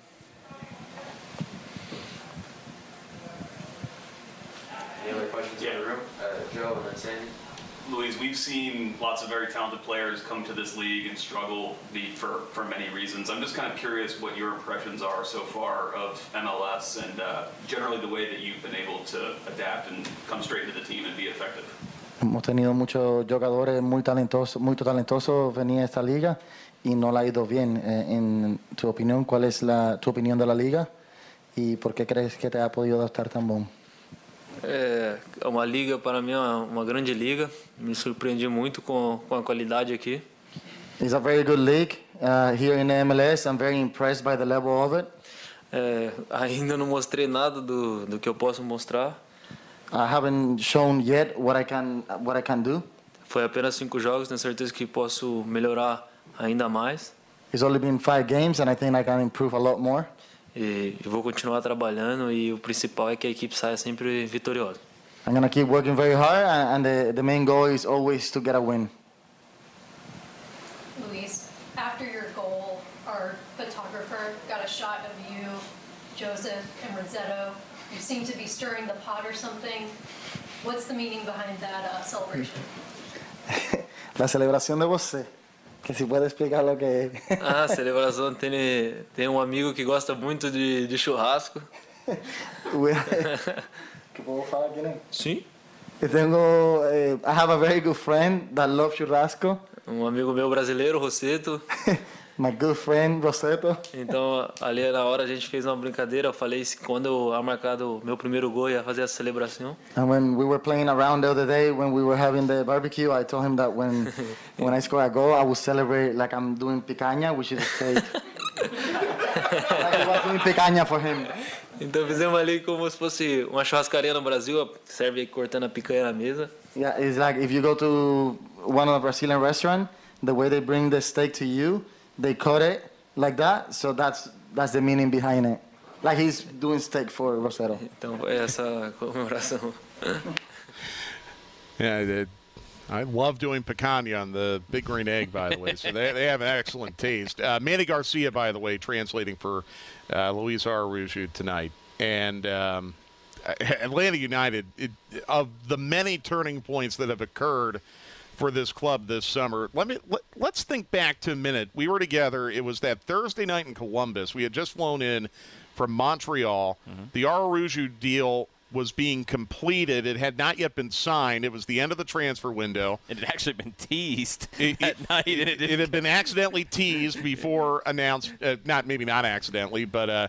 Any other questions in the room? Joe and then Sandy. Luis, we've seen lots of very talented players come to this league and struggle for many reasons. I'm just kind of curious what your impressions are so far of MLS and generally the way that you've been able to adapt and come straight into the team and be effective. Hemos tenido muchos jugadores muy talentosos venir a esta liga y no la ha ido bien. En tu opinión, ¿cuál es tu opinión de la liga y por qué crees que te ha podido adaptar tan bom? É uma liga, para mim, uma grande liga. Me surpreendi muito com a qualidade aqui. It's a very good league here in the MLS. I'm very impressed by the level of it. Ainda não mostrei nada do que eu posso mostrar. I haven't shown yet what I can do. Foi apenas 5 jogos, tenho certeza que posso melhorar ainda mais. It's only been 5 games, and I think I can improve a lot more. E vou continuar trabalhando e o principal é que a equipe saia sempre vitoriosa. I'm going to keep working very hard, and the main goal is always to get a win. Luis, after your goal, our photographer got a shot of you, Josef, and Rossetto. You seem to be stirring the pot or something. What's the meaning behind that celebration? La celebración de você. Que si puede explicar lo que es. A celebração tem amigo que gosta muito de churrasco. ¿Qué puedo falar quién es? Sim. I have a very good friend that loves churrasco. Amigo meu brasileiro, Rosseto. My good friend, Rosseto. Então, ali na hora a gente fez uma brincadeira. Eu falei que quando eu marcado meu primeiro gol ia fazer a celebração. And when we were playing around the other day, when we were having the barbecue, I told him that when I score a goal, I would celebrate like I'm doing picanha, which is a steak. Like I was doing picanha for him. Então fizemos ali como se fosse uma churrascaria no Brasil, serve aí cortando a picanha na mesa. Yeah, it's like if you go to one of the Brazilian restaurants, the way they bring the steak to you, they cut it like that, so that's the meaning behind it. Like he's doing steak for Rosseto. Então foi essa comemoração. Yeah, I love doing picanha on the Big Green Egg, by the way. So they have an excellent taste. Manny Garcia, by the way, translating for Luis Araujo tonight. And Atlanta United, of the many turning points that have occurred for this club this summer, let's think back to a minute. We were together. It was that Thursday night in Columbus. We had just flown in from Montreal. Mm-hmm. The Araujo deal was being completed. It had not yet been signed. It was the end of the transfer window. It had actually been teased at night. It had been accidentally teased before announced. Maybe not accidentally, but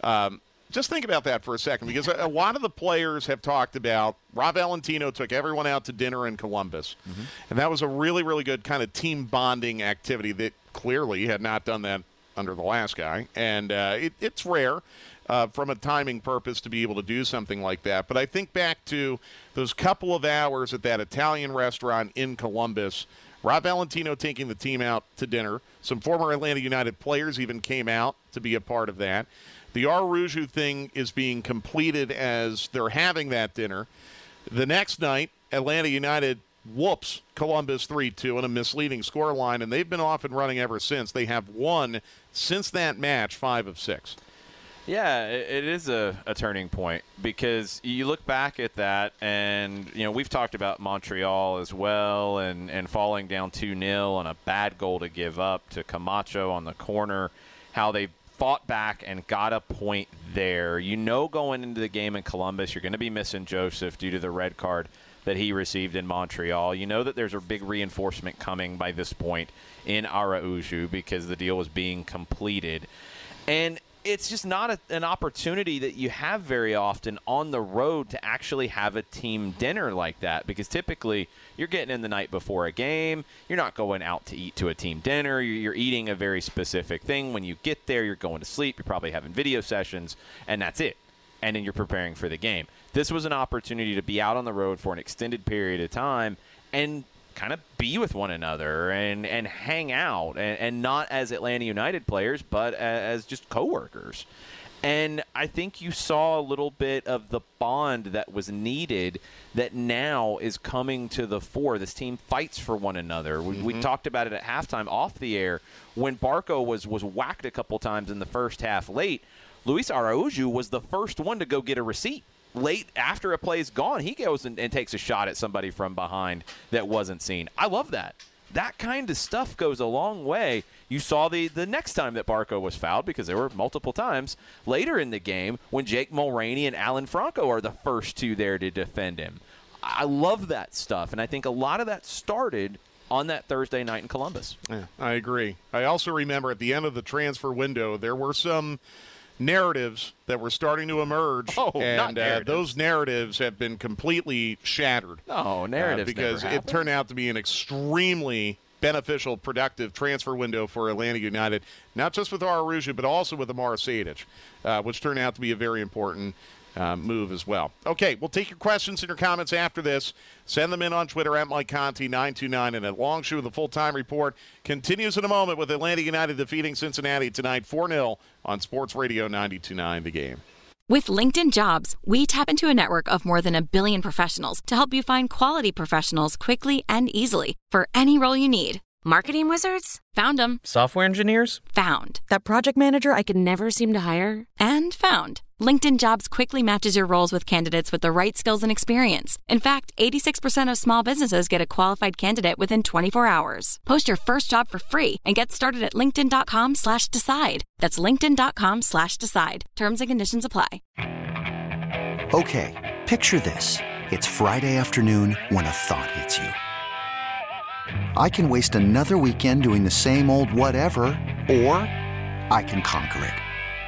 just think about that for a second, because a lot of the players have talked about Rob Valentino took everyone out to dinner in Columbus, mm-hmm. and that was a really, really good kind of team bonding activity that clearly had not done that under the last guy, and it's rare. From a timing purpose to be able to do something like that. But I think back to those couple of hours at that Italian restaurant in Columbus, Rob Valentino taking the team out to dinner. Some former Atlanta United players even came out to be a part of that. The Araujo thing is being completed as they're having that dinner. The next night, Atlanta United whoops Columbus 3-2 in a misleading scoreline, and they've been off and running ever since. They have won since that match 5 of 6. Yeah, it is a turning point, because you look back at that, and we've talked about Montreal as well, and falling down 2-0 on a bad goal to give up to Camacho on the corner, how they fought back and got a point there. Going into the game in Columbus, you're going to be missing Joseph due to the red card that he received in Montreal. You know that there's a big reinforcement coming by this point in Araujo because the deal was being completed. And it's just not an opportunity that you have very often on the road to actually have a team dinner like that, because typically you're getting in the night before a game. You're not going out to eat to a team dinner. You're eating a very specific thing. When you get there, you're going to sleep. You're probably having video sessions, and that's it. And then you're preparing for the game. This was an opportunity to be out on the road for an extended period of time and kind of be with one another and hang out, and not as Atlanta United players, but as just coworkers. And I think you saw a little bit of the bond that was needed that now is coming to the fore. This team fights for one another. We talked about it at halftime off the air when Barco was whacked a couple times in the first half late. Luis Araujo was the first one to go get a receipt. Late after a play's gone, he goes and takes a shot at somebody from behind that wasn't seen. I love that. That kind of stuff goes a long way. You saw the next time that Barco was fouled, because there were multiple times later in the game when Jake Mulroney and Alan Franco are the first two there to defend him. I love that stuff, and I think a lot of that started on that Thursday night in Columbus. Yeah, I agree. I also remember at the end of the transfer window, there were some narratives that were starting to emerge, and those narratives have been completely shattered. No, narratives because it turned out to be an extremely beneficial, productive transfer window for Atlanta United, not just with Araujo, but also with Amar Sejdic, which turned out to be a very important move as well. Okay, we'll take your questions and your comments after this. Send them in on Twitter at Mike Conti 929, and at Longshoe, the full-time report continues in a moment with Atlanta United defeating Cincinnati tonight 4-0 on Sports Radio 92.9 The Game. With LinkedIn Jobs, we tap into a network of more than 1 billion professionals to help you find quality professionals quickly and easily for any role you need. Marketing wizards? Found them. Software engineers? Found. That project manager I could never seem to hire? And found. LinkedIn Jobs quickly matches your roles with candidates with the right skills and experience. In fact, 86% of small businesses get a qualified candidate within 24 hours. Post your first job for free and get started at linkedin.com/decide. That's linkedin.com/decide. Terms and conditions apply. Okay, picture this. It's Friday afternoon when a thought hits you. I can waste another weekend doing the same old whatever, or I can conquer it.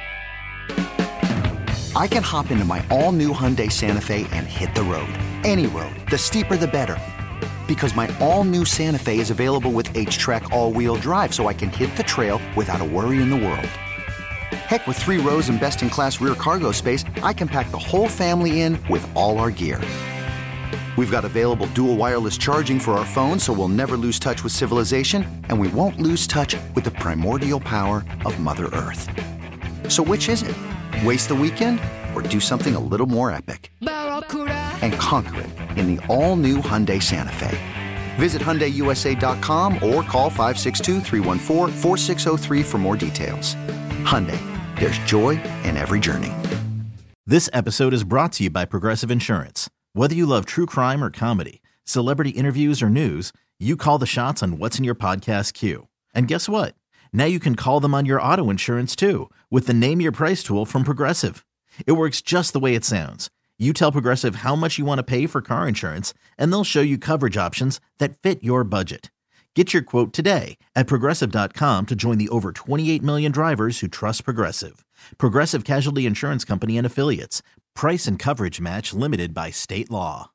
I can hop into my all-new Hyundai Santa Fe and hit the road. Any road. The steeper, the better. Because my all-new Santa Fe is available with H-Track all-wheel drive, so I can hit the trail without a worry in the world. Heck, with 3 rows and best-in-class rear cargo space, I can pack the whole family in with all our gear. We've got available dual wireless charging for our phones, so we'll never lose touch with civilization, and we won't lose touch with the primordial power of Mother Earth. So which is it? Waste the weekend or do something a little more epic? And conquer it in the all-new Hyundai Santa Fe. Visit HyundaiUSA.com or call 562-314-4603 for more details. Hyundai, there's joy in every journey. This episode is brought to you by Progressive Insurance. Whether you love true crime or comedy, celebrity interviews or news, you call the shots on what's in your podcast queue. And guess what? Now you can call them on your auto insurance too with the Name Your Price tool from Progressive. It works just the way it sounds. You tell Progressive how much you want to pay for car insurance, and they'll show you coverage options that fit your budget. Get your quote today at Progressive.com to join the over 28 million drivers who trust Progressive. Progressive Casualty Insurance Company and Affiliates. Price and coverage match limited by state law.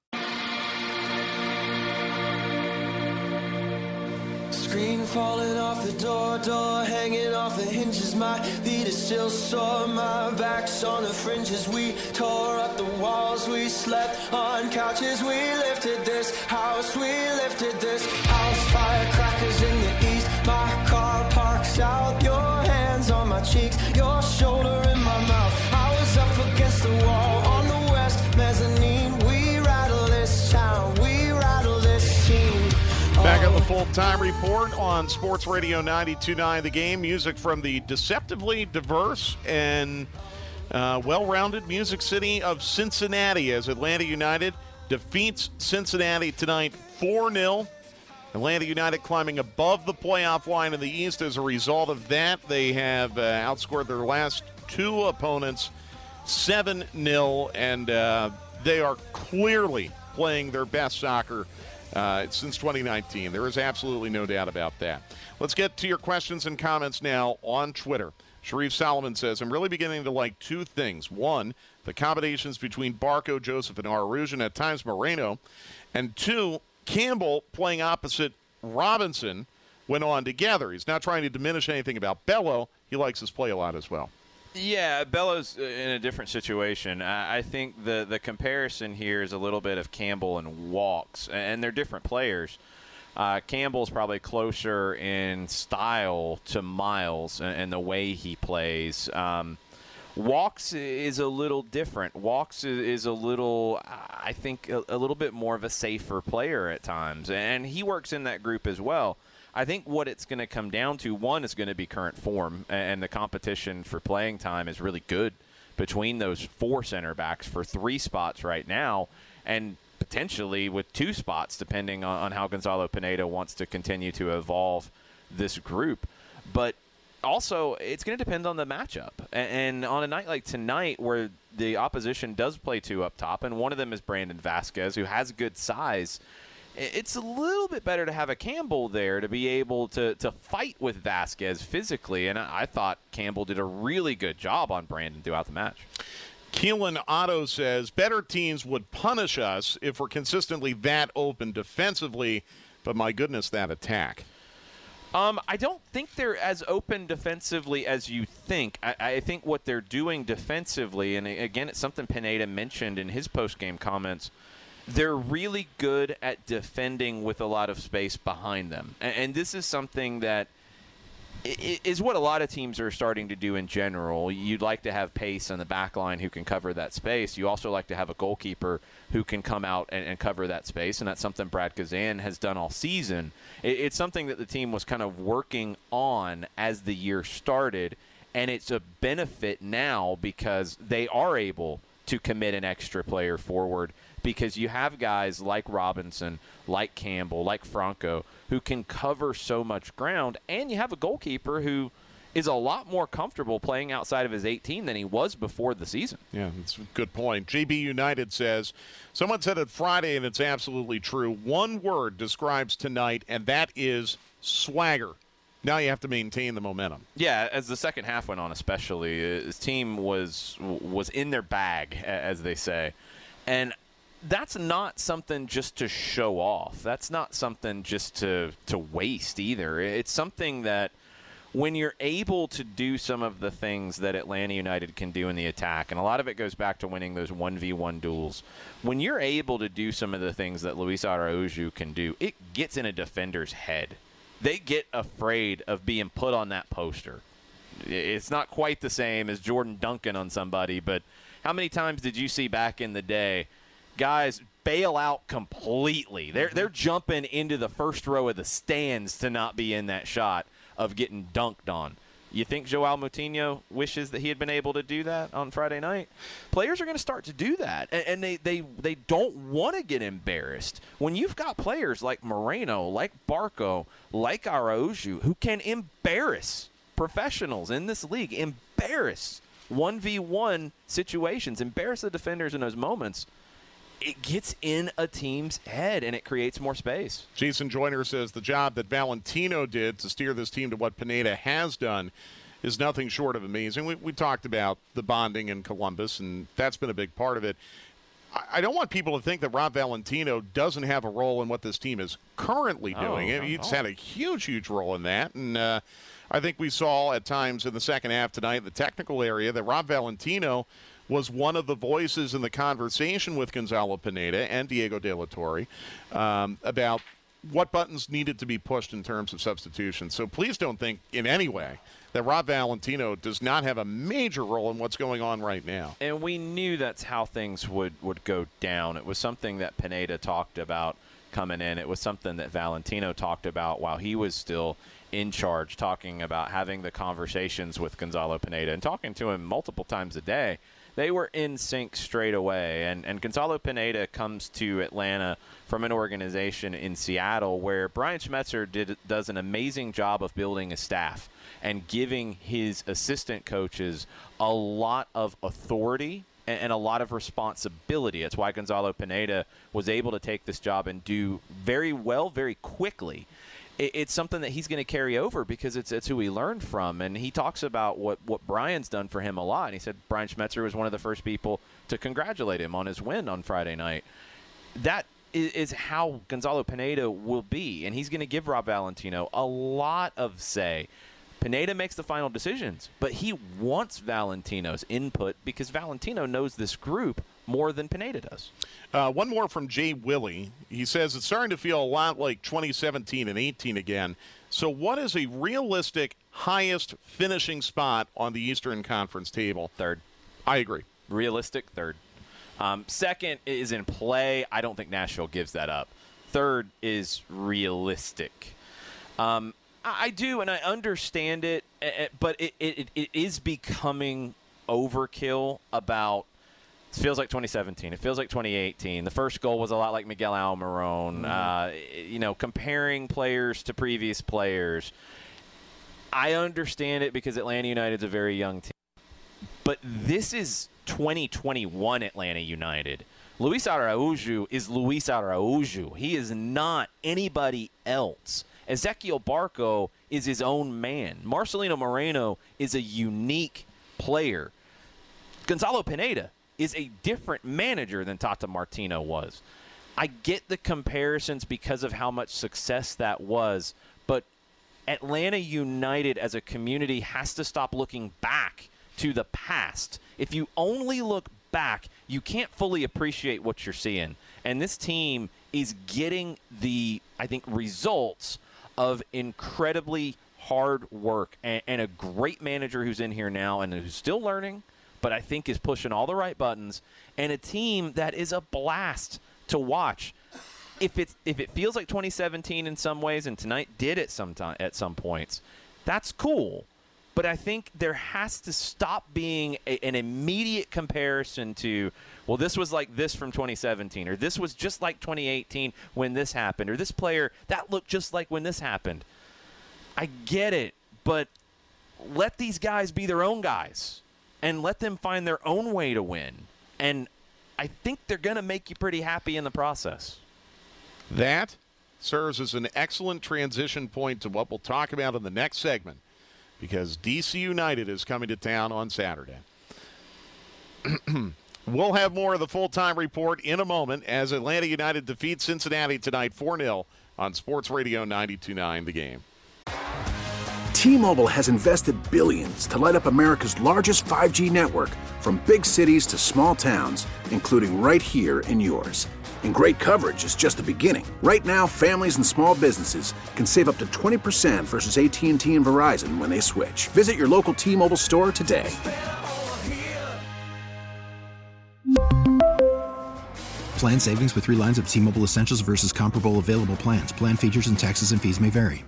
Screen falling off the door hanging off the hinges. My feet are still sore, my back's on the fringes. We tore up the walls, we slept on couches. We lifted this house, we lifted this house. Firecrackers in the east, my car parks out. Your hands on my cheeks, your shoulder in my mouth. I was up against the wall on the west mezzanine. We rattle this town, we rattle this scene. Back on the full-time report on Sports Radio 92.9 The Game. Music from the deceptively diverse and well-rounded Music City of Cincinnati as Atlanta United defeats Cincinnati tonight 4-0. Atlanta United climbing above the playoff line in the East. As a result of that, they have outscored their last 2 opponents 7-0, and they are clearly playing their best soccer since 2019. There is absolutely no doubt about that. Let's get to your questions and comments now on Twitter. Sharif Solomon says, I'm really beginning to like 2 things. 1, the combinations between Barco, Joseph, and Araujo, and at times Moreno. And 2, Campbell playing opposite Robinson went on together. He's not trying to diminish anything about Bello. He likes his play a lot as well. Yeah, Bello's in a different situation. I think the comparison here is a little bit of Campbell and Walks, and they're different players. Campbell's probably closer in style to Miles and the way he plays. Walks is a little different. Walks is a little, I think, a little bit more of a safer player at times, and he works in that group as well. I think what it's going to come down to, 1, is going to be current form, and the competition for playing time is really good between those 4 center backs for 3 spots right now, and potentially with 2 spots, depending on how Gonzalo Pineda wants to continue to evolve this group. But also, it's going to depend on the matchup. And on a night like tonight where the opposition does play 2 up top, and one of them is Brandon Vasquez, who has good size, it's a little bit better to have a Campbell there to be able to fight with Vasquez physically, and I thought Campbell did a really good job on Brandon throughout the match. Keelan Otto says, better teams would punish us if we're consistently that open defensively, but my goodness, that attack. I don't think they're as open defensively as you think. I think what they're doing defensively, and again, it's something Pineda mentioned in his post-game comments, they're really good at defending with a lot of space behind them. And this is something that is what a lot of teams are starting to do in general. You'd like to have pace on the back line who can cover that space. You also like to have a goalkeeper who can come out and cover that space, and that's something Brad Kazan has done all season. It's something that the team was kind of working on as the year started, And it's a benefit now because they are able to commit an extra player forward because you have guys like Robinson, like Campbell, like Franco, who can cover so much ground, and you have a goalkeeper who is a lot more comfortable playing outside of his 18 than he was before the season. Yeah, that's a good point. JB United says, someone said it Friday, and it's absolutely true. One word describes tonight, and that is swagger. Now you have to maintain the momentum. Yeah, as the second half went on especially, his team was in their bag, as they say. And that's not something just to show off. That's not something just to waste either. It's something that when you're able to do some of the things that Atlanta United can do in the attack, and a lot of it goes back to winning those 1v1 duels, when you're able to do some of the things that Luis Araujo can do, it gets in a defender's head. They get afraid of being put on that poster. It's not quite the same as Jordan Duncan on somebody, but how many times did you see back in the day guys bail out completely? They're jumping into the first row of the stands to not be in that shot of getting dunked on. You think Joao Moutinho wishes that he had been able to do that on Friday night? Players are going to start to do that, and they don't want to get embarrassed. When you've got players like Moreno, like Barco, like Araujo, who can embarrass professionals in this league, embarrass 1v1 situations, embarrass the defenders in those moments, it gets in a team's head, and it creates more space. Jason Joyner says the job that Valentino did to steer this team to what Pineda has done is nothing short of amazing. We talked about the bonding in Columbus, and that's been a big part of it. I don't want people to think that Rob Valentino doesn't have a role in what this team is currently doing. He's had a huge role in that, and I think we saw at times in the second half tonight in the technical area that Rob Valentino was one of the voices in the conversation with Gonzalo Pineda and Diego De La Torre about what buttons needed to be pushed in terms of substitution. So please don't think in any way that Rob Valentino does not have a major role in what's going on right now. And we knew that's how things would go down. It was something that Pineda talked about coming in. It was something that Valentino talked about while he was still in charge, talking about having the conversations with Gonzalo Pineda and talking to him multiple times a day. They were in sync straight away, and Gonzalo Pineda comes to Atlanta from an organization in Seattle where Brian Schmetzer does an amazing job of building a staff and giving his assistant coaches a lot of authority and a lot of responsibility. That's why Gonzalo Pineda was able to take this job and do very well, very quickly. It's something that he's going to carry over because it's who he learned from. And he talks about what Brian's done for him a lot. And he said Brian Schmetzer was one of the first people to congratulate him on his win on Friday night. That is how Gonzalo Pineda will be. And he's going to give Rob Valentino a lot of say. Pineda makes the final decisions, but he wants Valentino's input because Valentino knows this group more than Pineda does. One more from Jay Willie. He says it's starting to feel a lot like 2017 and 18 again. So what is a realistic highest finishing spot on the Eastern Conference table? Third. I agree. Realistic, third. Second is in play. I don't think Nashville gives that up. Third is realistic. I do, and I understand it, but it is becoming overkill about. It feels like 2017. It feels like 2018. The first goal was a lot like Miguel Almiron. Comparing players to previous players. I understand it because Atlanta United's a very young team. But this is 2021 Atlanta United. Luis Araujo is Luis Araujo. He is not anybody else. Ezequiel Barco is his own man. Marcelino Moreno is a unique player. Gonzalo Pineda is a different manager than Tata Martino was. I get the comparisons because of how much success that was, but Atlanta United as a community has to stop looking back to the past. If you only look back, you can't fully appreciate what you're seeing. And this team is getting the, I think, results of incredibly hard work and a great manager who's in here now and who's still learning, but I think is pushing all the right buttons, and a team that is a blast to watch. If it feels like 2017 in some ways, and tonight did at some points, that's cool. But I think there has to stop being an immediate comparison to, well, this was like this from 2017, or this was just like 2018 when this happened, or this player, that looked just like when this happened. I get it, but let these guys be their own guys and let them find their own way to win. And I think they're going to make you pretty happy in the process. That serves as an excellent transition point to what we'll talk about in the next segment, because DC United is coming to town on Saturday. We'll have more of the full-time report in a moment as Atlanta United defeats Cincinnati tonight 4-0 on Sports Radio 92.9 The Game. T-Mobile has invested billions to light up America's largest 5G network, from big cities to small towns, including right here in yours. And great coverage is just the beginning. Right now, families and small businesses can save up to 20% versus AT&T and Verizon when they switch. Visit your local T-Mobile store today. Plan savings with 3 lines of T-Mobile Essentials versus comparable available plans. Plan features and taxes and fees may vary.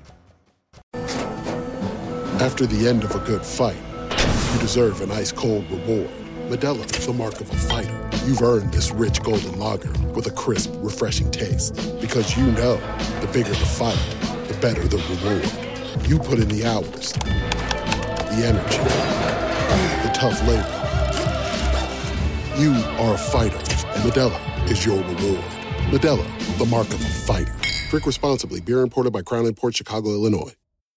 After the end of a good fight, you deserve an ice-cold reward. Modelo is the mark of a fighter. You've earned this rich golden lager with a crisp, refreshing taste. Because you know, the bigger the fight, the better the reward. You put in the hours, the energy, the tough labor. You are a fighter, and Modelo is your reward. Modelo, the mark of a fighter. Drink responsibly. Beer imported by Crown Imports, Chicago, Illinois.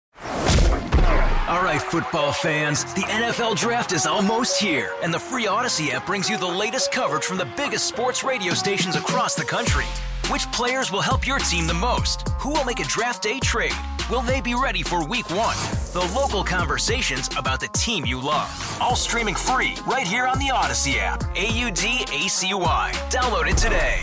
All right, football fans, the NFL Draft is almost here, and the free Odyssey app brings you the latest coverage from the biggest sports radio stations across the country. Which players will help your team the most? Who will make a draft day trade? Will they be ready for Week 1? The local conversations about the team you love. All streaming free right here on the Odyssey app. AUDACY. Download it today.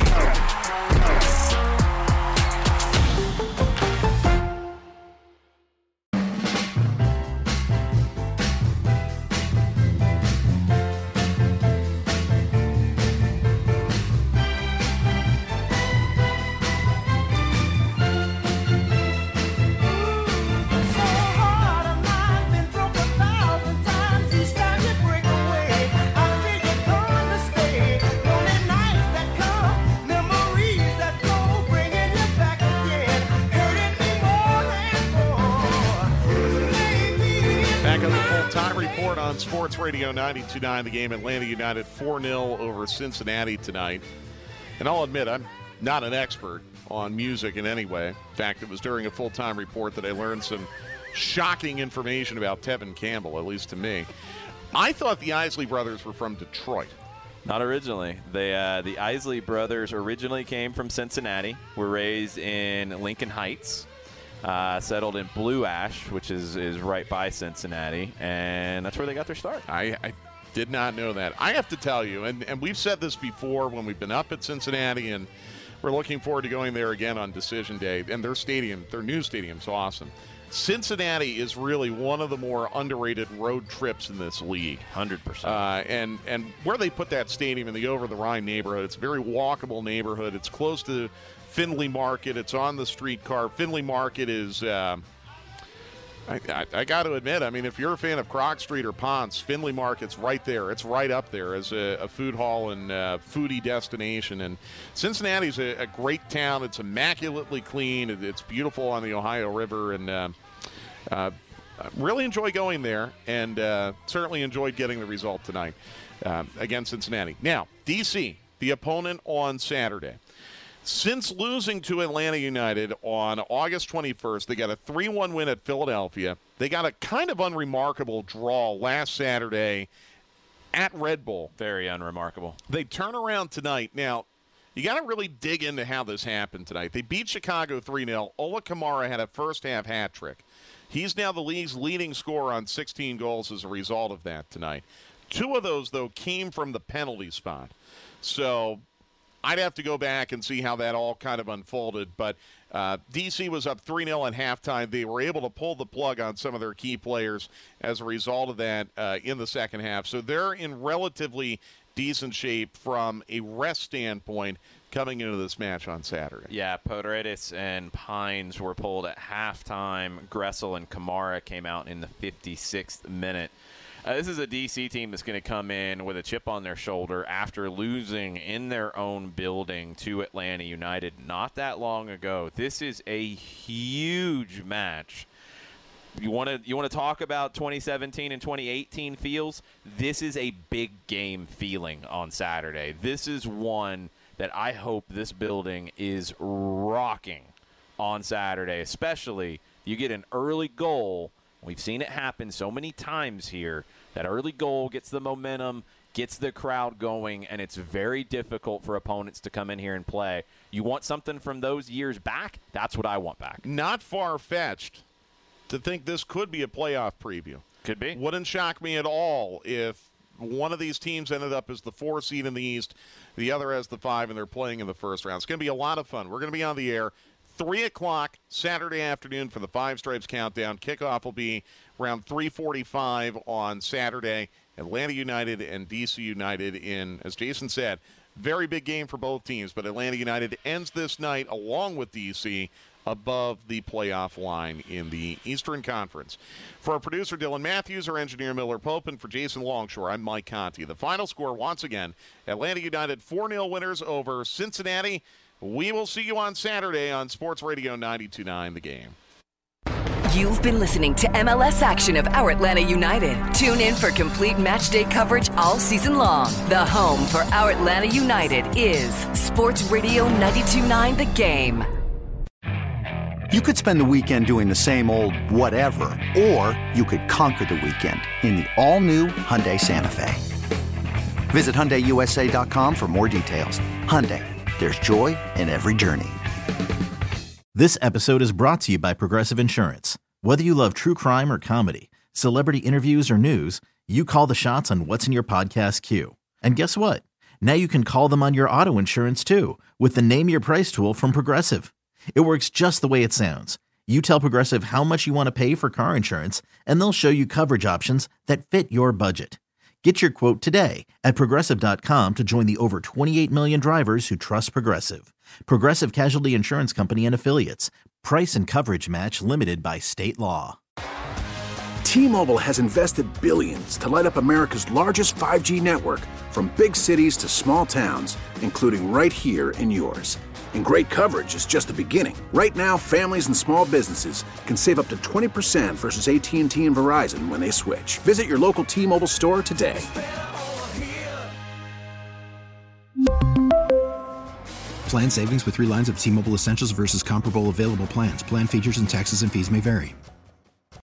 Sports Radio 92.9 The Game. Atlanta United 4-0 over Cincinnati tonight. And I'll admit, I'm not an expert on music in any way. In fact, it was during a full-time report that I learned some shocking information about Tevin Campbell, at least to me. I thought the Isley Brothers were from Detroit. Not originally. The Isley Brothers originally came from Cincinnati, were raised in Lincoln Heights. Settled in Blue Ash, which is right by Cincinnati, and that's where they got their start. I did not know that. I have to tell you, and we've said this before when we've been up at Cincinnati, and we're looking forward to going there again on Decision Day, and their stadium, their new stadium's awesome. Cincinnati is really one of the more underrated road trips in this league. 100%. And where they put that stadium in the Over-the-Rhine neighborhood, it's a very walkable neighborhood. It's close to Findlay Market. It's on the streetcar. Findlay Market is, I got to admit, I mean, if you're a fan of Croc Street or Ponce, Findlay Market's right there. It's right up there as a food hall and foodie destination. And Cincinnati's a great town. It's immaculately clean. It's beautiful on the Ohio River. And really enjoy going there, and certainly enjoyed getting the result tonight against Cincinnati. Now, D.C., the opponent on Saturday. Since losing to Atlanta United on August 21st, they got a 3-1 win at Philadelphia. They got a kind of unremarkable draw last Saturday at Red Bull. Very unremarkable. They turn around tonight. Now, you got to really dig into how this happened tonight. They beat Chicago 3-0. Ola Kamara had a first-half hat trick. He's now the league's leading scorer on 16 goals as a result of that tonight. 2 of those, though, came from the penalty spot. So I'd have to go back and see how that all kind of unfolded. But D.C. was up 3-0 at halftime. They were able to pull the plug on some of their key players as a result of that in the second half. So they're in relatively decent shape from a rest standpoint coming into this match on Saturday. Yeah, Podredes and Pines were pulled at halftime. Gressel and Kamara came out in the 56th minute. This is a DC team that's going to come in with a chip on their shoulder after losing in their own building to Atlanta United not that long ago. This is a huge match. You want to talk about 2017 and 2018 feels? This is a big game feeling on Saturday. This is one that I hope this building is rocking on Saturday, especially you get an early goal. We've seen it happen so many times here. That early goal gets the momentum, gets the crowd going, and it's very difficult for opponents to come in here and play. You want something from those years back? That's what I want back. Not far-fetched to think this could be a playoff preview. Could be. Wouldn't shock me at all if one of these teams ended up as the 4 seed in the East, the other as the 5, and they're playing in the first round. It's going to be a lot of fun. We're going to be on the air 3 o'clock Saturday afternoon for the Five Stripes Countdown. Kickoff will be around 3:45 on Saturday. Atlanta United and DC United in, as Jason said, very big game for both teams. But Atlanta United ends this night, along with DC, above the playoff line in the Eastern Conference. For our producer, Dylan Matthews, our engineer, Miller Pope, and for Jason Longshore, I'm Mike Conti. The final score, once again, Atlanta United 4-0 winners over Cincinnati. We will see you on Saturday on Sports Radio 92.9 The Game. You've been listening to MLS action of our Atlanta United. Tune in for complete match day coverage all season long. The home for our Atlanta United is Sports Radio 92.9 The Game. You could spend the weekend doing the same old whatever, or you could conquer the weekend in the all-new Hyundai Santa Fe. Visit HyundaiUSA.com for more details. Hyundai. There's joy in every journey. This episode is brought to you by Progressive Insurance. Whether you love true crime or comedy, celebrity interviews or news, you call the shots on what's in your podcast queue. And guess what? Now you can call them on your auto insurance too with the Name Your Price tool from Progressive. It works just the way it sounds. You tell Progressive how much you want to pay for car insurance, and they'll show you coverage options that fit your budget. Get your quote today at Progressive.com to join the over 28 million drivers who trust Progressive. Progressive Casualty Insurance Company and Affiliates. Price and coverage match limited by state law. T-Mobile has invested billions to light up America's largest 5G network, from big cities to small towns, including right here in yours. And great coverage is just the beginning. Right now, families and small businesses can save up to 20% versus AT&T and Verizon when they switch. Visit your local T-Mobile store today. Plan savings with 3 lines of T-Mobile Essentials versus comparable available plans. Plan features and taxes and fees may vary.